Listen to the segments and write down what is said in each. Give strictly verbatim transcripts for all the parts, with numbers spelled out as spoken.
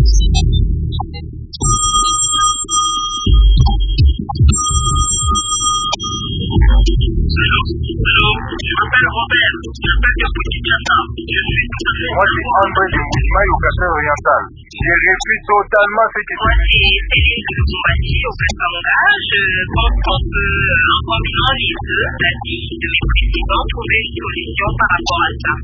Je m'appelle Robert, je m'appelle Kinshasa. Je suis tout à fait... Moi, c'est André de Moussmaï au Café Oriental. J'ai repris totalement ce que tu Moi, c'est Céline de Bombati au Cassandra. Je pense qu'on peut, en combinant les deux avis de mes présidents, trouver une solution par rapport à ça.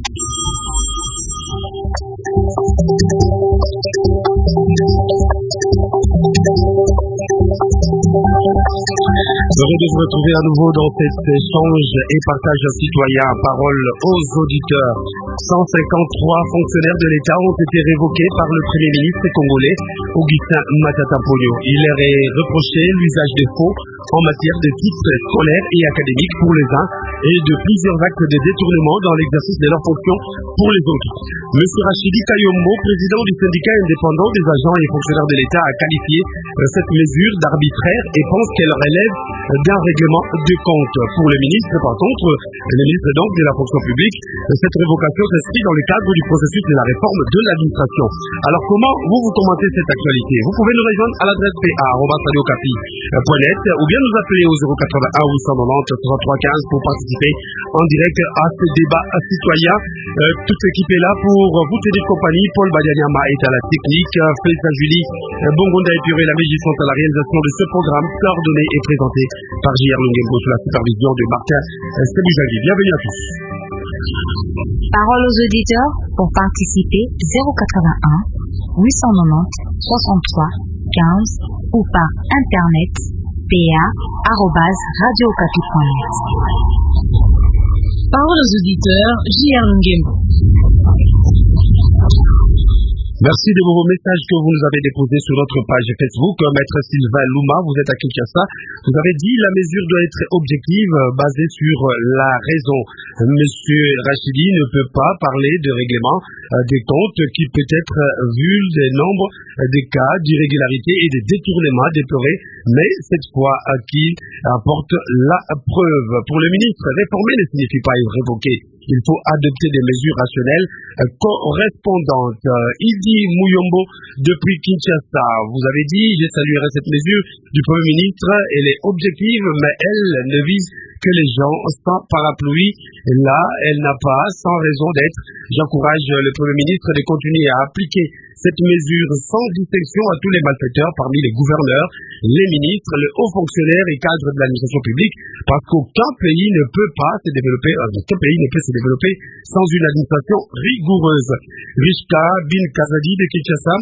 Heureux de vous retrouver à nouveau dans cet échange et partage citoyen. Parole aux auditeurs. cent cinquante-trois fonctionnaires de l'État ont été révoqués par le Premier ministre congolais Augustin Matata Ponyo. Il leur est reproché l'usage des faux en matière de titres scolaires et académiques pour les uns et de plusieurs actes de détournement dans l'exercice de leurs fonctions pour les autres. Monsieur Rachidi Kayombo, président du syndicat indépendant des agents et fonctionnaires de l'État, a qualifié cette mesure d'arbitraire et pense qu'elle relève d'un règlement de compte. Pour le ministre, par contre, le ministre donc de la fonction publique, cette révocation s'inscrit dans le cadre du processus de la réforme de l'administration. Alors comment vous vous commentez cette actualité? Vous pouvez nous rejoindre à l'adresse p a arobase radio okapi point net ou bien nous appeler au zéro quatre-vingt-un huit cent quatre-vingt-dix trente-trois quinze pour participer en direct à ce débat citoyen. Euh, toute l'équipe est là pour vous tenir compagnie. Paul Badianyama est à la technique, Félix Julie Bongonda et Puré, la régie sont à la réalisation de ce programme coordonné et présenté par J R Lungembo sous la supervision de Martin Sebujagi. Bienvenue à tous. Parole aux auditeurs pour participer zéro quatre-vingt-un huit cent quatre-vingt-dix soixante-trois quinze ou par internet p a arobase radio okapi point net. Parole aux auditeurs J R Lungembo. Merci de vos messages que vous nous avez déposés sur notre page Facebook. Maître Sylvain Louma, vous êtes à Kinshasa. Vous avez dit la mesure doit être objective, basée sur la raison. Monsieur Rachidi ne peut pas parler de règlement des comptes qui peut être vu des nombres des cas d'irrégularité et de détournement déplorés, mais cette fois qui apporte la preuve. Pour le ministre, réformer ne signifie pas révoquer. Il faut adopter des mesures rationnelles euh, correspondantes. Euh, Idi Muyombo, depuis Kinshasa, vous avez dit, je saluerai cette mesure du Premier ministre. Elle est objective, mais elle ne vise que les gens sans parapluie. Et là, elle n'a pas, sans raison d'être. J'encourage le Premier ministre de continuer à appliquer cette mesure sans distinction à tous les malfaiteurs parmi les gouverneurs, les ministres, les hauts fonctionnaires et cadres de l'administration publique, parce qu'aucun pays ne peut pas se développer, aucun pays ne peut se développer sans une administration rigoureuse. Rishka Bin Kazadi de Kinshasa,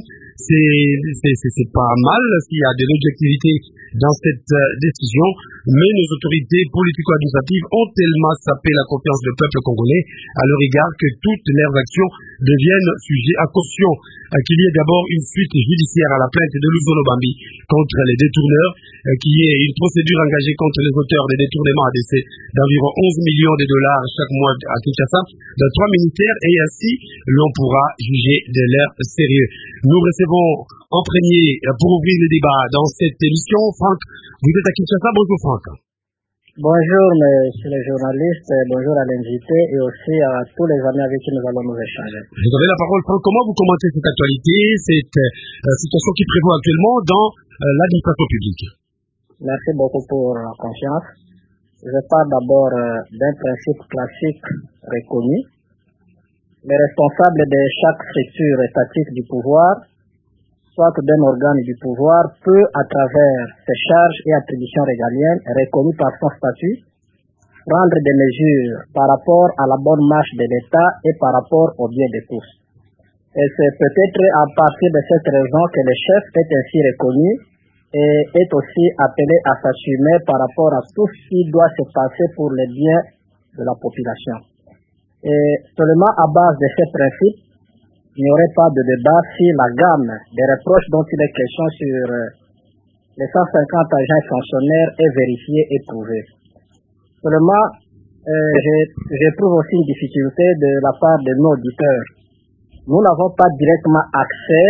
c'est pas mal s'il y a de l'objectivité dans cette euh, décision, mais nos autorités politico-administratives ont tellement sapé la confiance du peuple congolais à leur égard que toutes leurs actions deviennent sujet à caution. Euh, qu'il y ait d'abord une suite judiciaire à la plainte de Luzono Bambi contre les détourneurs, euh, qu'il y ait une procédure engagée contre les auteurs des détournements à décès d'environ onze millions de dollars chaque mois à Kinshasa dans trois ministères, et ainsi l'on pourra juger de leur sérieux. Nous recevons en premier, pour ouvrir le débat dans cette émission, Franck, vous êtes à Kinshasa. Bonjour Franck. Bonjour monsieur le journaliste, bonjour à l'invité et aussi à tous les amis avec qui nous allons nous échanger. Vous avez la parole Franck, comment vous commentez cette actualité, cette euh, situation qui prévaut actuellement dans euh, l'administration publique? Merci beaucoup pour la confiance. Je parle d'abord euh, d'un principe classique reconnu. Les responsables de chaque structure étatique du pouvoir, soit d'un organe du pouvoir, peut, à travers ses charges et attributions régaliennes reconnues par son statut, prendre des mesures par rapport à la bonne marche de l'État et par rapport au bien de tous. Et c'est peut-être à partir de cette raison que le chef est ainsi reconnu et est aussi appelé à s'assumer par rapport à tout ce qui doit se passer pour le bien de la population. Et seulement à base de ces principes, il n'y aurait pas de débat si la gamme des reproches dont il est question sur les cent cinquante agents et fonctionnaires est vérifiée et prouvée. Seulement, euh, j'éprouve aussi une difficulté de la part de nos auditeurs. Nous n'avons pas directement accès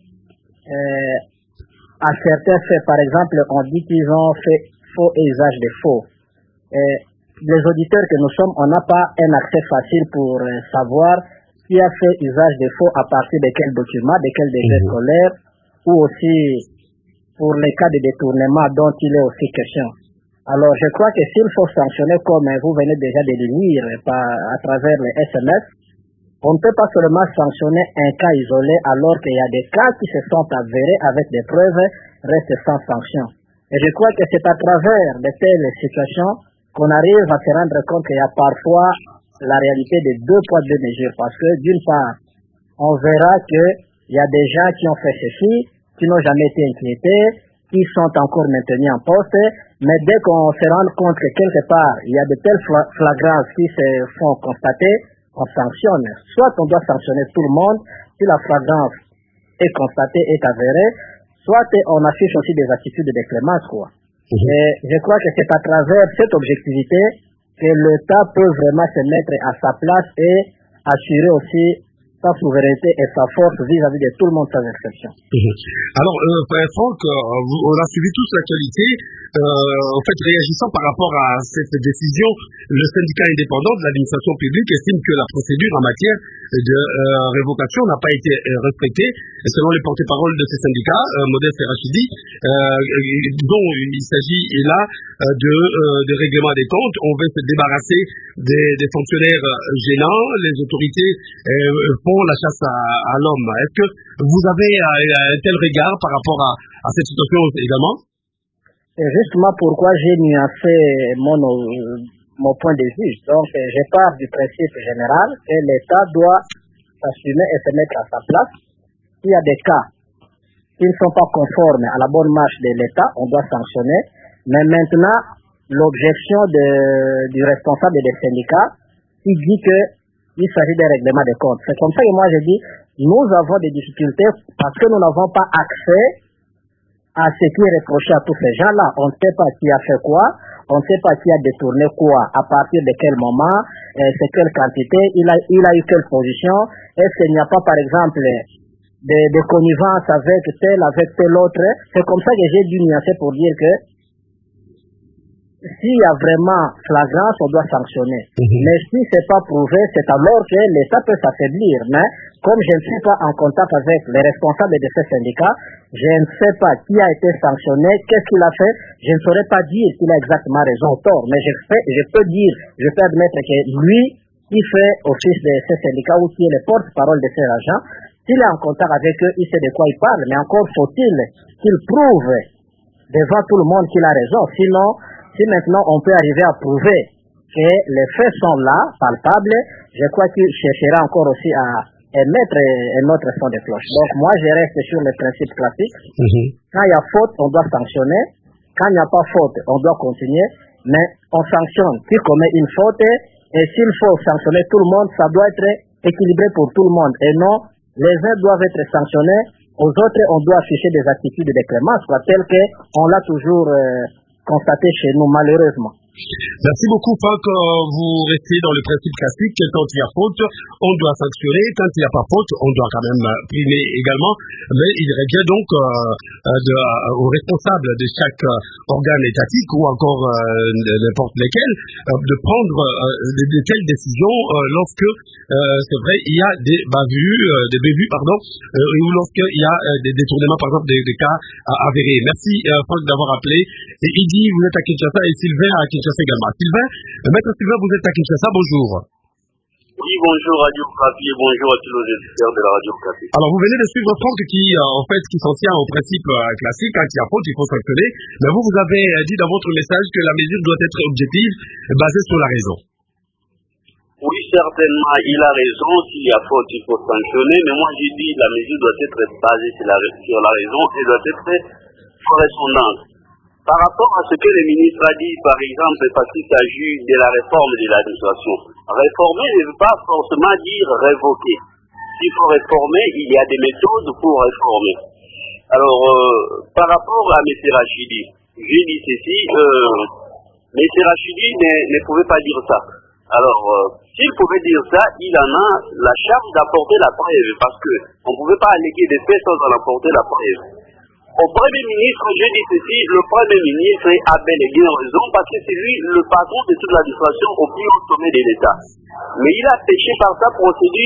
euh, à certains faits. Par exemple, on dit qu'ils ont fait faux et usage de faux. Et les auditeurs que nous sommes, on n'a pas un accès facile pour euh, savoir qui a fait usage de faux à partir de quels documents, de quels décrets mmh. scolaires, ou aussi pour les cas de détournement dont il est aussi question. Alors, je crois que s'il faut sanctionner, comme vous venez déjà de le lire par, à travers les S M S, on ne peut pas seulement sanctionner un cas isolé alors qu'il y a des cas qui se sont avérés avec des preuves restent sans sanction. Et je crois que c'est à travers de telles situations qu'on arrive à se rendre compte qu'il y a parfois la réalité de deux poids, deux mesures. Parce que d'une part, on verra qu'il y a des gens qui ont fait ceci, qui n'ont jamais été inquiétés, qui sont encore maintenus en poste, mais dès qu'on se rend compte que quelque part, il y a de telles flagrances qui se font constater, on sanctionne. Soit on doit sanctionner tout le monde, si la flagrance est constatée, est avérée, soit on affiche aussi des attitudes de clémence, quoi. Mmh. Et je crois que c'est à travers cette objectivité que l'État peut vraiment se mettre à sa place et assurer aussi sa souveraineté et sa force vis-à-vis de tout le monde sans exception. Mmh. Alors, euh, Franck, euh, on a suivi tous l'actualité. Euh, en fait, réagissant par rapport à cette décision, le syndicat indépendant de l'administration publique estime que la procédure en matière de euh, révocation n'a pas été euh, respectée. Selon les porte-paroles de ces syndicats, euh, Modeste et Rachidi, euh, dont il s'agit là euh, de, euh, de règlement des comptes, on veut se débarrasser des, des fonctionnaires gênants. Les autorités euh, font la chasse à, à l'homme. Est-ce que vous avez euh, un tel regard par rapport à, à cette situation également? C'est justement pourquoi j'ai nuancé mon, mon point de vue. Donc, je pars du principe général que l'État doit s'assumer et se mettre à sa place. S'il y a des cas qui ne sont pas conformes à la bonne marche de l'État, on doit sanctionner. Mais maintenant, l'objection de, du responsable des syndicats, il dit qu'il s'agit d'un règlement des comptes. C'est comme ça que moi je dis, nous avons des difficultés parce que nous n'avons pas accès à ce qui est reproché à tous ces gens-là. On ne sait pas qui a fait quoi, on ne sait pas qui a détourné quoi, à partir de quel moment, euh, c'est quelle quantité, il a, il a eu quelle position, est-ce qu'il n'y a pas par exemple de, de connivence avec tel, avec tel autre. C'est comme ça que j'ai dû nuancer pour dire que s'il y a vraiment flagrance, on doit sanctionner. Mm-hmm. Mais si ce n'est pas prouvé, c'est alors que l'État peut s'affaiblir. Mais comme je ne suis pas en contact avec les responsables de ces syndicats, je ne sais pas qui a été sanctionné, qu'est-ce qu'il a fait. Je ne saurais pas dire qu'il a exactement raison ou tort. Mais je, fais, je peux dire, je peux admettre que lui, qui fait office de ces syndicats ou qui est le porte-parole de ces agents, s'il est en contact avec eux, il sait de quoi il parle. Mais encore faut-il qu'il prouve devant tout le monde qu'il a raison. Sinon, si maintenant on peut arriver à prouver que les faits sont là, palpables, je crois qu'il cherchera encore aussi à émettre un autre son de cloche. Donc moi je reste sur les principes classiques. Mm-hmm. Quand il y a faute, on doit sanctionner. Quand il n'y a pas faute, on doit continuer. Mais on sanctionne qui commet une faute. Et s'il faut sanctionner tout le monde, ça doit être équilibré pour tout le monde. Et non, les uns doivent être sanctionnés, aux autres on doit afficher des attitudes de clémence, telles qu'on l'a toujours euh, constaté chez nous, malheureusement. Merci beaucoup, Franck. Vous restez dans le principe classique que quand il y a faute, on doit sanctionner. Quand il n'y a pas faute, on doit quand même primer également. Mais il revient donc euh, de, euh, aux responsables de chaque euh, organe étatique ou encore euh, n'importe lesquels euh, de prendre euh, de, de telles décisions euh, lorsque, euh, c'est vrai, il y a des bavures, euh, des bévues, pardon, euh, ou lorsqu'il y a euh, des détournements, par exemple, des, des cas euh, avérés. Merci, euh, Franck, d'avoir appelé. Et Idi, vous êtes à Kinshasa et Sylvain à Kinshasa également. Sylvain, maître Sylvain, vous êtes à Kinshasa, bonjour. Oui, bonjour Radio Okapi et bonjour à tous les auditeurs de la Radio Okapi. Alors vous venez de suivre Franck qui, euh, en fait, qui s'en tient au principe euh, classique, quand il y a faute, il faut sanctionner. Mais vous, vous avez euh, dit dans votre message que la mesure doit être objective, basée sur la raison. Oui, certainement, il a raison. S'il y a faute, il faut sanctionner. Mais moi, j'ai dit la mesure doit être basée sur la, sur la raison et doit être correspondante. Par rapport à ce que le ministre a dit, par exemple, parce qu'il s'agit de la réforme de l'administration. Réformer ne veut pas forcément dire révoquer. S'il faut réformer, il y a des méthodes pour réformer. Alors, euh, par rapport à M. Rachidi, j'ai dit ceci, euh, M. Rachidi ne, ne pouvait pas dire ça. Alors, euh, s'il pouvait dire ça, il en a la charge d'apporter la preuve, parce qu'on ne pouvait pas alléguer des faits sans en apporter la preuve. Au Premier ministre, j'ai dit ceci, le Premier ministre a bel et bien raison parce que c'est lui le patron de toute l'administration au plus haut sommet de l'État. Mais il a péché par sa procédure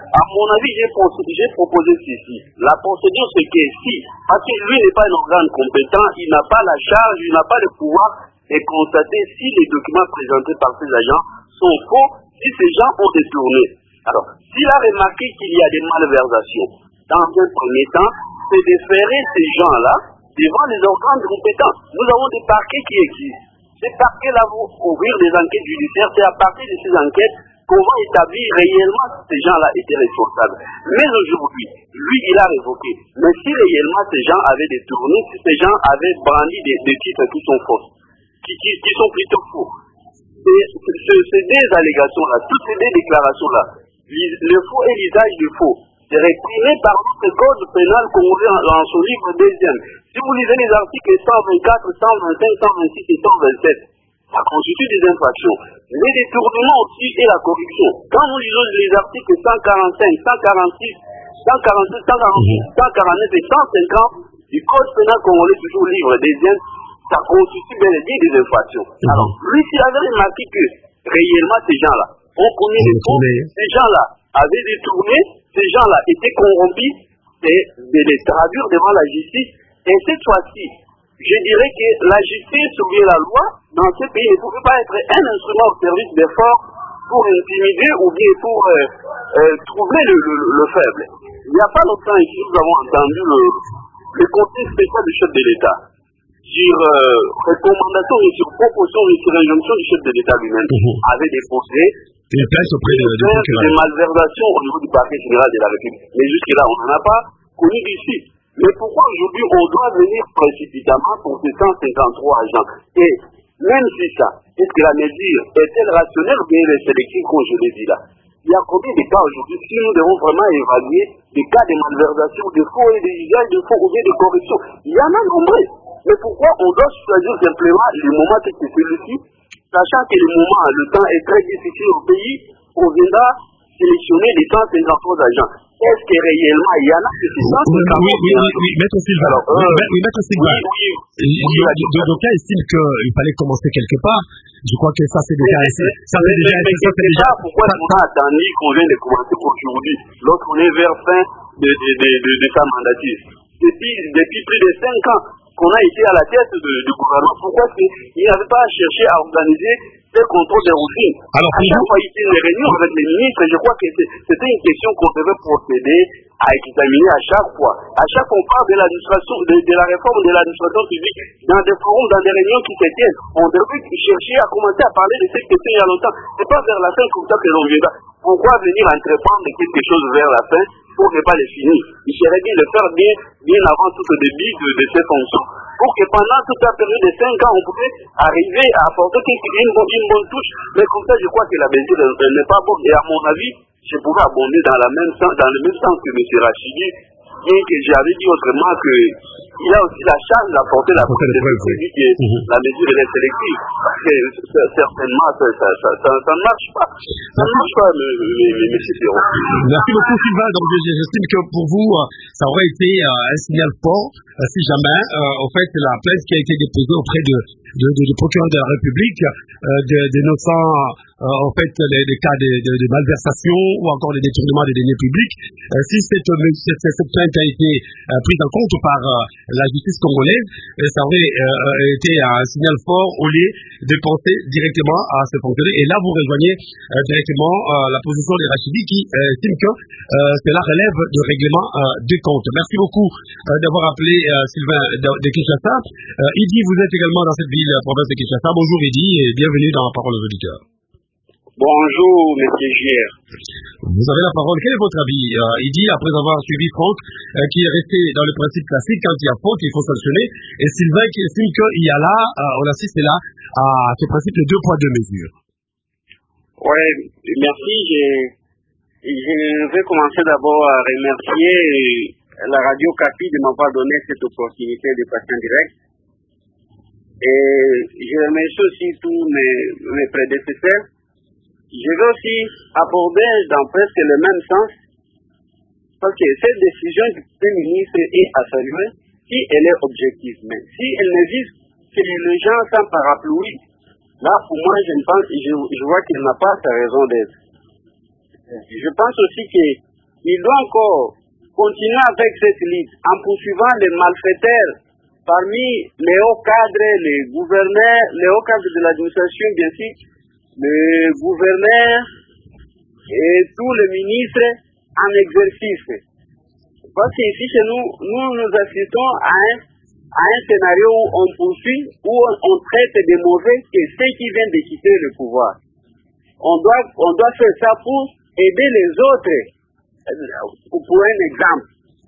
À mon avis, j'ai proposé, proposé ceci. La procédure, c'est que si, parce que lui n'est pas un organe compétent, il n'a pas la charge, il n'a pas le pouvoir de constater si les documents présentés par ces agents sont faux, si ces gens ont détourné. Alors, s'il a remarqué qu'il y a des malversations, dans un premier temps, c'est de ferrer ces gens-là devant les organes compétents. Nous avons des parquets qui existent. Ces parquets-là vont ouvrir des enquêtes judiciaires. C'est à partir de ces enquêtes qu'on va établir réellement si ces gens-là étaient responsables. Mais aujourd'hui, lui, il a révoqué. Mais si réellement ces gens avaient détourné, si ces gens avaient brandi des, des titres qui sont faux, qui, qui, qui sont plutôt faux, et ces deux allégations-là, toutes ces deux déclarations-là, le faux et l'usage du faux, c'est réprimé par notre code pénal congolais dans son livre deuxième. Si vous lisez les articles cent vingt-quatre, cent vingt-cinq, cent vingt-six et cent vingt-sept, ça constitue des infractions. Les détournements aussi et la corruption. Quand nous lisons les articles cent quarante-cinq, cent quarante-six, cent quarante-sept, cent quarante-huit, cent quarante-neuf et cent cinquante du code pénal congolais, toujours livre deuxième, ça constitue bel et bien des infractions. Alors, lui, s'il avait remarqué que réellement ces gens-là, on connaît les faux, ces gens-là avaient détourné, ces gens-là étaient corrompus, et de les traduire devant la justice. Et cette fois-ci, je dirais que la justice ou bien la loi dans ce pays ne pouvait pas être un instrument au service d'efforts pour intimider ou bien pour euh, euh, troubler le, le, le faible. Il n'y a pas longtemps ici, nous avons entendu le, le conseil spécial du chef de l'État sur euh, recommandation et sur proposition et sur injonction du chef de l'État lui-même mmh. avait déposé une plainte auprès de, de, de, de malversations au niveau du parquet général de la République. Mais jusque-là, on n'en a pas connu d'ici. Mais pourquoi aujourd'hui on doit venir précipitamment pour ces cent cinquante-trois agents? Et même si ça, est-ce que la mesure est-elle rationnelle ou bien elle est sélective, comme je l'ai dit là? Il y a combien de cas aujourd'hui si nous devons vraiment évaluer des cas de malversation, de faux et de usage de faux ou bien de corruption? Il y en a nombreux. Mais pourquoi on doit choisir simplement le moment que c'est celui-ci, sachant que le moment, le temps est très difficile au pays, on viendra sélectionner les cent cinquante-trois agents. Est-ce que réellement il y en a que c'est cent cinquante-trois? Oui, oui, oui, oui, maître Silva. Alors, euh, oui, oui, maître Silva. Oui, oui. oui D'aucuns estiment qu'il fallait commencer quelque part. Je crois que ça, c'est déjà assez. Ça, c'est déjà assez. Ça, c'est déjà. Pourquoi on a attendu qu'on vienne de commencer aujourd'hui, lorsqu'on est vers fin de, de, de, de, de sa mandature? Depuis, depuis plus de cinq ans qu'on a été à la tête du gouvernement, pourquoi il n'avait pas cherché à organiser des contrôles de routine? Alors, à chaque fois, il y a une réunion avec les ministres, je crois que c'était une question qu'on devait procéder à examiner à chaque fois. À chaque fois, on parle de l'administration, de, de la réforme de l'administration publique dans des forums, dans des réunions qui se tiennent. On devait chercher à commencer à parler de cette question il y a longtemps. C'est pas vers la fin comme ça que l'on viendra. Pourquoi venir entreprendre quelque chose vers la fin pour ne pas les finir? Il serait bien de faire bien, bien avant tout le début de, de ces fonctions, pour que pendant toute la période de cinq ans, on pouvait arriver à apporter une bonne, une bonne touche. Mais comme ça, je crois que la mesure n'est pas bonne. Et à mon avis, je pourrais abonder dans, la même sens, dans le même sens que M. Rachidi, bien que j'avais dit autrement qu'il a aussi la charge d'apporter la preuve de celui que mmh. la mesure est sélective. Parce que certainement, ça, ça, ça, ça, ça ne marche pas. Ça ne marche pas, M. Ferron. Merci beaucoup, Sylvain. Donc, j'estime que pour vous, ça aurait été un signal fort, si jamais, euh, en fait, la plainte qui a été déposée auprès de, de, de, de procureur de la République, euh, de, de notant, euh, en fait, les, les cas de, de, de malversation ou encore les détournements des deniers publics, euh, si cette, cette, cette plainte a été euh, prise en compte par euh, la justice congolaise, euh, ça aurait euh, été un signal fort au lieu de penser directement à ce fonctionnaire. Et là, vous rejoignez euh, directement euh, la position des Rachidi qui euh, estime que euh, cela relève du règlement euh, des comptes. Merci beaucoup euh, d'avoir appelé euh, Sylvain de, de Kinshasa. Euh, Idi, vous êtes également dans cette ville, province de Kinshasa. Bonjour Idi et bienvenue dans la parole aux auditeurs. Bonjour, monsieur Gier. Vous avez la parole. Quel est votre avis? euh, Il dit, après avoir suivi Franck, euh, qui est resté dans le principe classique, quand il y a faute, il faut sanctionner, et Sylvain qui estime qu'il y a là, euh, on assiste là, à ce principe de deux poids, deux mesures. Oui, merci. Je, je vais commencer d'abord à remercier la radio Capi de m'avoir donné cette opportunité de passer en direct. Et je remercie aussi tous mes, mes prédécesseurs. Je veux aussi aborder dans presque le même sens, parce que cette décision du Premier ministre est à saluer si elle est objective. Mais si elle ne vise que les gens sans parapluie, là pour moi je, pense, je, je vois qu'elle n'a pas sa raison d'être. Je pense aussi que il doit encore continuer avec cette lutte en poursuivant les malfaiteurs parmi les hauts cadres, les gouverneurs, les hauts cadres de l'administration, bien sûr, les gouverneurs et tous les ministres en exercice. Parce qu'ici chez nous, nous nous assistons à un, à un scénario où on poursuit, où on, on traite des mauvais que ceux qui viennent de quitter le pouvoir. On doit, on doit faire ça pour aider les autres. Pour un exemple.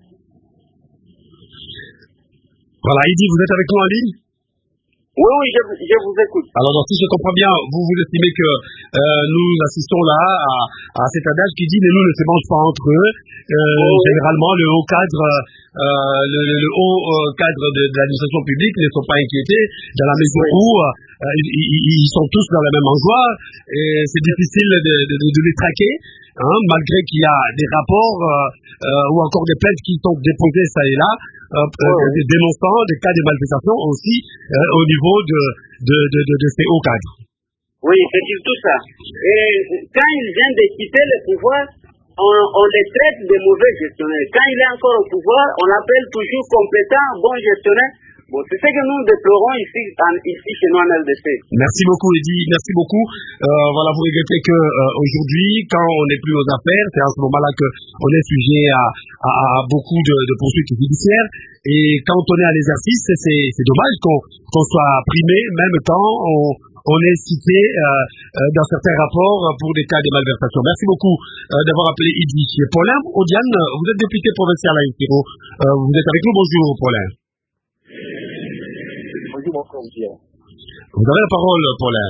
Voilà, Idi, vous êtes avec nous en ligne? Oui, oui, je, je vous écoute. Alors, donc, si je comprends bien, vous vous estimez que euh, nous assistons là à, à cet adage qui dit « les loups ne se mangent pas entre eux ». Euh, oui. Généralement, le haut cadre, euh, le, le haut euh, cadre de, de l'administration publique ne sont pas inquiétés dans la mesure oui. où euh, ils, ils sont tous dans la même endroit et c'est difficile de, de, de, de les traquer, hein, malgré qu'il y a des rapports euh, euh, ou encore des plaintes qui sont déposées ça et là, euh, oui. des dénonçant des cas de malversation aussi euh, au niveau de, de, de, de, de ces hauts cadres. Oui, c'est tout ça. Et quand ils viennent de quitter le pouvoir, On, on les traite de mauvais gestionnaires. Quand il est encore au pouvoir, on l'appelle toujours compétent, bon gestionnaire. Bon, c'est ce que nous déplorons ici, en, ici chez nous en L D C. Merci beaucoup, Eddy. Merci beaucoup. Euh, voilà, vous regrettez que euh, aujourd'hui, quand on n'est plus aux affaires, c'est à ce moment-là que on est sujet à, à, à beaucoup de, de poursuites judiciaires. Et quand on est à l'exercice, c'est, c'est dommage qu'on, qu'on soit primé, même quand on on est cité euh, euh, dans certains rapports pour des cas de malversation. Merci beaucoup euh, d'avoir appelé Idi. Paulin Odiane, vous êtes député provincial à Itiro. Euh, vous êtes avec nous. Bonjour, Paulin. Bonjour, mon frère. Vous avez la parole, Paulin.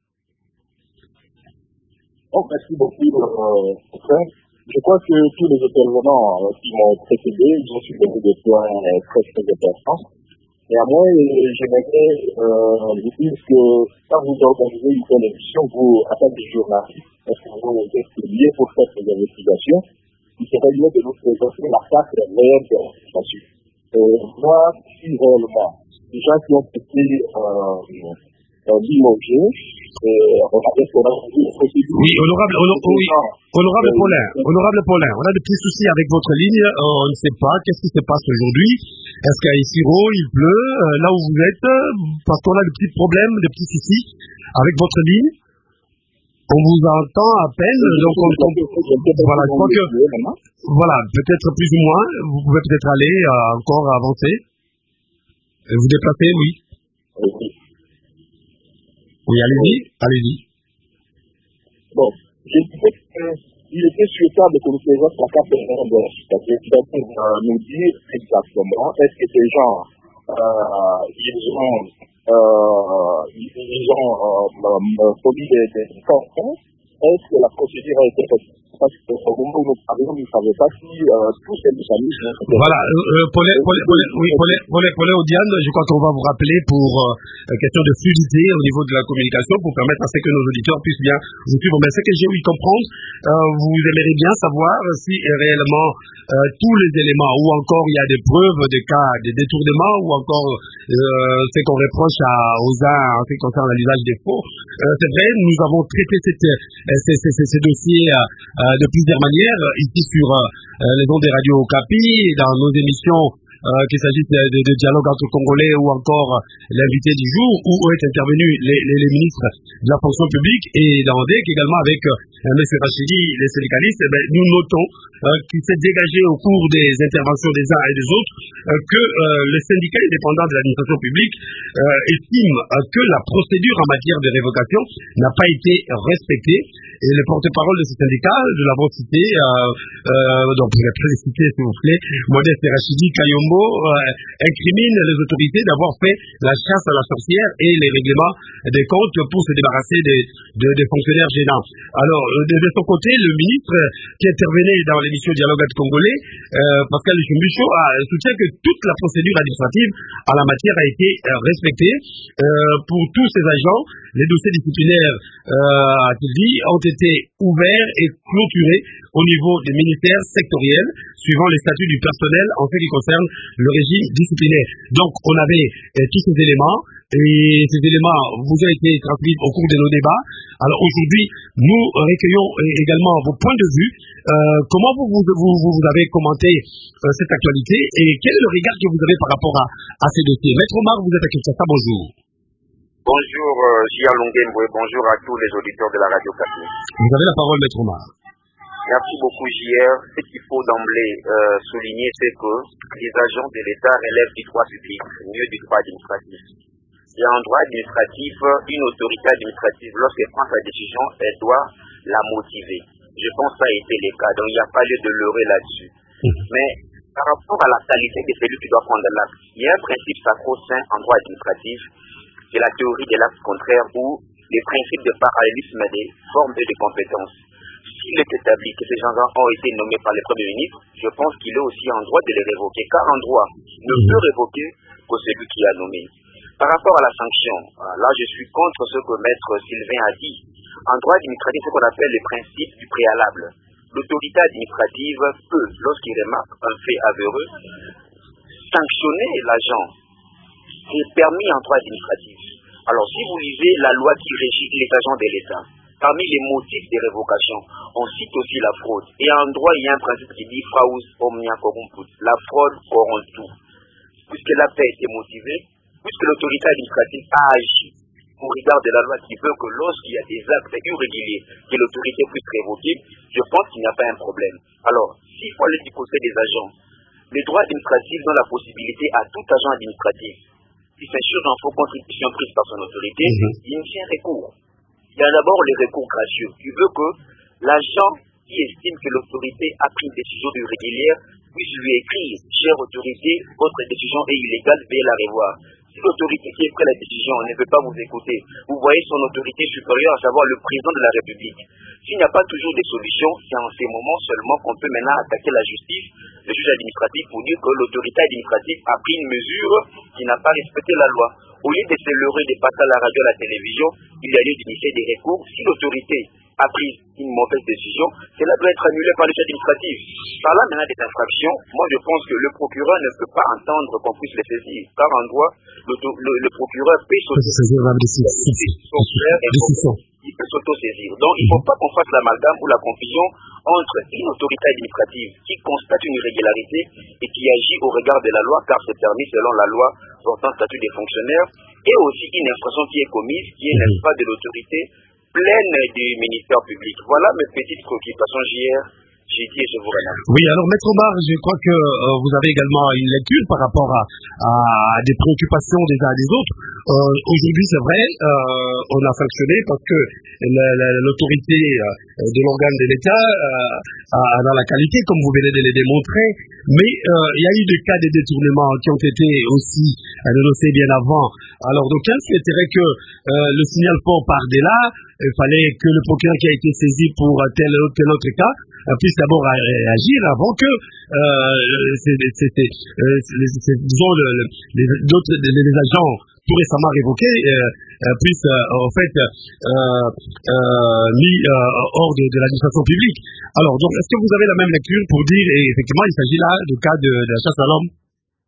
Oh, merci beaucoup, euh, frère. Je crois que tous les intervenants euh, qui m'ont précédé, ils ont soulevé des points euh, très très importants. Et à moi, j'aimerais euh, vous dire que quand vous organisez une télévision, vous, en tant que journaliste, est-ce que vous êtes lié pour faire des investigations, il serait mieux de nous présenter la carte réelle de l'investigation. Euh, moi, si réellement, les gens qui ont été euh, euh, limogés, euh, on a fait qu'on a vu une procédure. Oui, honorable, honorable, oui, honorable euh, Paulin, honorable Paulin, on a de petits soucis avec votre ligne, euh, on ne sait pas qu'est-ce qui se passe aujourd'hui. Est-ce qu'à Itiro, il pleut, euh, là où vous êtes, parce qu'on a de petits problèmes, de petits soucis avec votre ligne. On vous entend à peine, donc on, on, voilà, je crois que, voilà, peut-être plus ou moins, vous pouvez peut-être aller euh, encore avancer, vous déplacer, oui. Oui, allez-y, allez-y. Bon, je disais qu'il était souhaitable que nous présente la carte de l'investigation pour euh, nous dire exactement est-ce que ces gens, euh, ils ont, euh, ils ont euh, produit des, des campagnes, est-ce que la procédure a été faite? Parce qu'au moment où nous parlons, nous ne savons pas si euh, tous ces mécanismes... Voilà, euh, Paulin, Paulin, Paulin, oui, Paulin, Paulin, Paulin Odiane, je crois qu'on va vous rappeler pour euh, question de fluidité au niveau de la communication, pour permettre à ce que nos auditeurs puissent bien vous suivre. Mais ce que j'ai ouï comprendre, euh, vous aimeriez bien savoir si réellement euh, tous les éléments, ou encore il y a des preuves, des cas, des détournements, ou encore euh, ce qu'on reproche à, aux uns en ce qui concerne l'usage des faux. Euh, c'est vrai, nous avons traité cette, euh, ces, ces, ces, ces dossiers euh, de plusieurs manières, ici sur euh, les ondes des radios Okapi, dans nos émissions, euh, qu'il s'agisse de, de, de dialogue entre Congolais ou encore l'invité du jour, où est intervenu les, les, les ministres de la fonction publique, et dans D E C également avec euh, M. Rachidi, les syndicalistes. Eh bien, nous notons euh, qu'il s'est dégagé au cours des interventions des uns et des autres euh, que euh, les syndicats indépendants de l'administration publique euh, estiment euh, que la procédure en matière de révocation n'a pas été respectée. Et le porte-parole de ce syndicat, de l'avoir cité, euh, euh, donc je vais le citer s'il vous plaît, Modeste Rachidi Kayombo, euh, incrimine les autorités d'avoir fait la chasse à la sorcière et les règlements des comptes pour se débarrasser des, de, des fonctionnaires gênants. Alors, de, de son côté, le ministre qui intervenait dans l'émission Dialogue avec Congolais, euh, Pascal Chumbicho, a soutient que toute la procédure administrative en la matière a été euh, respectée. Euh, pour tous ces agents, les dossiers disciplinaires, euh, a-t-il dit, ont été ouverts et clôturés au niveau des ministères sectoriels, suivant les statuts du personnel en ce qui concerne le régime disciplinaire. Donc, on avait euh, tous ces éléments, et ces éléments vous ont été transmis au cours de nos débats. Alors aujourd'hui, nous recueillons également vos points de vue Euh, comment vous, vous, vous, vous avez commenté euh, cette actualité et quel est le regard que vous avez par rapport à, à ces dossiers? Maître Omar, vous êtes à Kinshasa, bonjour. Bonjour, euh, Gia Longuembo, bonjour à tous les auditeurs de la Radio Kapi. Vous avez la parole, Maître Omar. Merci beaucoup, J R. Ce qu'il faut d'emblée euh, souligner, c'est que les agents de l'État relèvent du droit public, mieux du droit administratif. Et en droit administratif, une autorité administrative, lorsqu'elle prend sa décision, elle doit la motiver. Je pense que ça a été le cas, donc il n'y a pas lieu de leurrer là-dessus. Mais par rapport à la qualité de celui qui doit prendre l'acte, il y a un principe sacro-saint en droit administratif, c'est la théorie de l'acte contraire ou les principes de parallélisme des formes et des compétences. S'il est établi que ces gens-là ont été nommés par le Premier ministre, je pense qu'il est aussi en droit de les révoquer, car un droit ne peut révoquer que celui qui a nommé. Par rapport à la sanction, là je suis contre ce que Maître Sylvain a dit. En droit administratif, c'est ce qu'on appelle le principe du préalable. L'autorité administrative peut, lorsqu'il remarque un fait avéreux, sanctionner l'agent. C'est permis en droit administratif. Alors si vous lisez la loi qui régit les agents de l'État, parmi les motifs de révocation, on cite aussi la fraude. Et en droit, il y a un principe qui dit fraus omnia corrumput. La fraude corrompt tout. Puisque la paix était motivée, puisque l'autorité administrative a agi au regard de la loi qui veut que lorsqu'il y a des actes irréguliers, que l'autorité puisse révoquer, je pense qu'il n'y a pas un problème. Alors, s'il faut aller du côté des agents, les droits administratifs donnent la possibilité à tout agent administratif qui s'insurge en faux contribution prise par son autorité, mmh. d'initier un recours. Il y a d'abord les recours gracieux, qui veut que l'agent qui estime que l'autorité a pris une décision irrégulière puisse lui écrire « Chère autorité, votre décision est illégale, veuillez la revoir ». Si l'autorité qui a pris la décision ne veut pas vous écouter, vous voyez son autorité supérieure, à savoir le président de la République. S'il n'y a pas toujours des solutions, c'est en ces moments seulement qu'on peut maintenant attaquer la justice, le juge administratif, pour dire que l'autorité administrative a pris une mesure qui n'a pas respecté la loi. Au lieu de se leurrer, de passer à la radio, à la télévision, il y a lieu d'initier des recours. Si l'autorité a pris une mauvaise décision, cela doit être annulé par le juge administratif. Par là, maintenant, des infractions, moi je pense que le procureur ne peut pas entendre qu'on puisse les saisir. Par un droit, le, le, le procureur peut s'auto-saisir. Il peut s'auto-saisir. Donc, il ne faut pas qu'on fasse l'amalgame ou la confusion entre une autorité administrative qui constate une irrégularité et qui agit au regard de la loi, car c'est permis selon la loi portant statut des fonctionnaires, et aussi une infraction qui est commise, qui est, n'est-ce pas, de l'autorité pleine du ministère public. Voilà mes petites préoccupations, J R. J'ai dit et je vous remercie. Oui, alors Maître Omar, je crois que euh, vous avez également une lecture par rapport à, à des préoccupations des uns et des autres. Euh, aujourd'hui, c'est vrai, euh, on a sanctionné parce que l'autorité euh, de l'organe de l'État euh, a, a dans la qualité, comme vous venez de le démontrer, mais euh, il y a eu des cas de détournement qui ont été aussi dénoncés bien avant. Alors, d'aucuns souhaiteraient que euh, le signal port par-delà, il fallait que le procureur qui a été saisi pour tel ou tel autre cas puisse d'abord réagir avant que euh, c'est, c'est, c'est, c'est, disons, le, le, les, d'autres, les, les agents tout récemment révoqués euh, euh, puissent euh, en fait euh, euh, mis euh, hors de, de l'administration publique. Alors, donc, est-ce que vous avez la même lecture pour dire, et effectivement, il s'agit là du cas de, de la chasse à l'homme?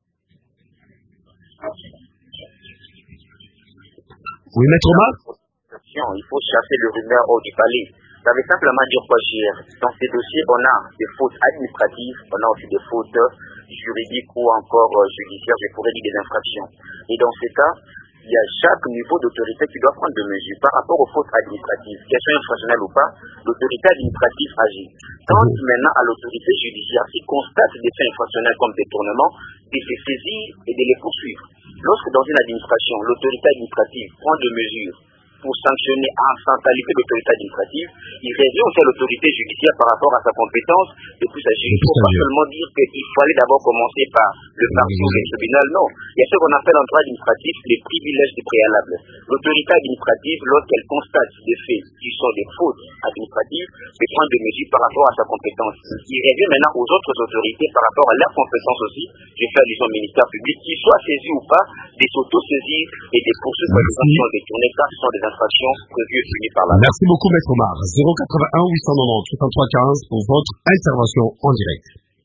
Oui, Maître Omar? Il faut chasser le rumeur hors du palais. Ça veut simplement dire quoi, J R? Dans ces dossiers, on a des fautes administratives, on a aussi des fautes juridiques ou encore judiciaires, je pourrais dire des infractions. Et dans ces cas, il y a chaque niveau d'autorité qui doit prendre des mesures. Par rapport aux fautes administratives, qu'elles soient infractionnelles ou pas, l'autorité administrative agit. Quant maintenant à l'autorité judiciaire qui constate des faits infractionnels comme détournement, de se saisir et de les poursuivre. Lorsque dans une administration, l'autorité administrative prend des mesures pour sanctionner en sans qualité d'autorité administrative, il revient aussi à l'autorité judiciaire par rapport à sa compétence de plus agir. Il ne faut pas seulement dire qu'il fallait d'abord commencer par le parquet ou le tribunal, non. Il y a ce qu'on appelle en droit administratif les privilèges du préalable. L'autorité administrative, lorsqu'elle constate des faits qui sont des fautes administratives, peut prendre des mesures par rapport à sa compétence. Il revient maintenant aux autres autorités par rapport à leur compétence aussi, je fais allusion au ministère public, qu'ils soient saisis ou pas, des s'auto-saisir et des poursuites pour des sanctions détournées, car ce sont des infractions prévues et punies par la loi. Merci beaucoup, Maître Omar. zéro quatre-vingt-un huit cent quatre-vingt-dix soixante-trois quinze pour votre intervention en direct.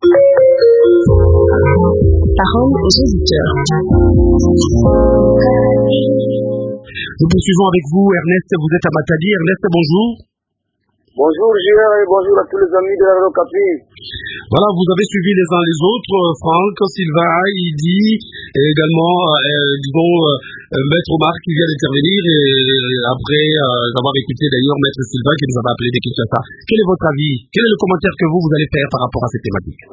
Parole aux auditeurs. Nous poursuivons avec vous, Ernest. Vous êtes à Matadi. Ernest, bonjour. Bonjour Gérard et bonjour à tous les amis de la Radio Okapi. Voilà, vous avez suivi les uns les autres, Franck, Sylvain, Idi, et également, euh, disons, euh, Maître Omar qui vient d'intervenir, et après euh, avoir écouté d'ailleurs Maître Sylvain qui nous avait appelé des Kinshasa. Quel est votre avis? Quel est le commentaire que vous, vous allez faire par rapport à cette thématique?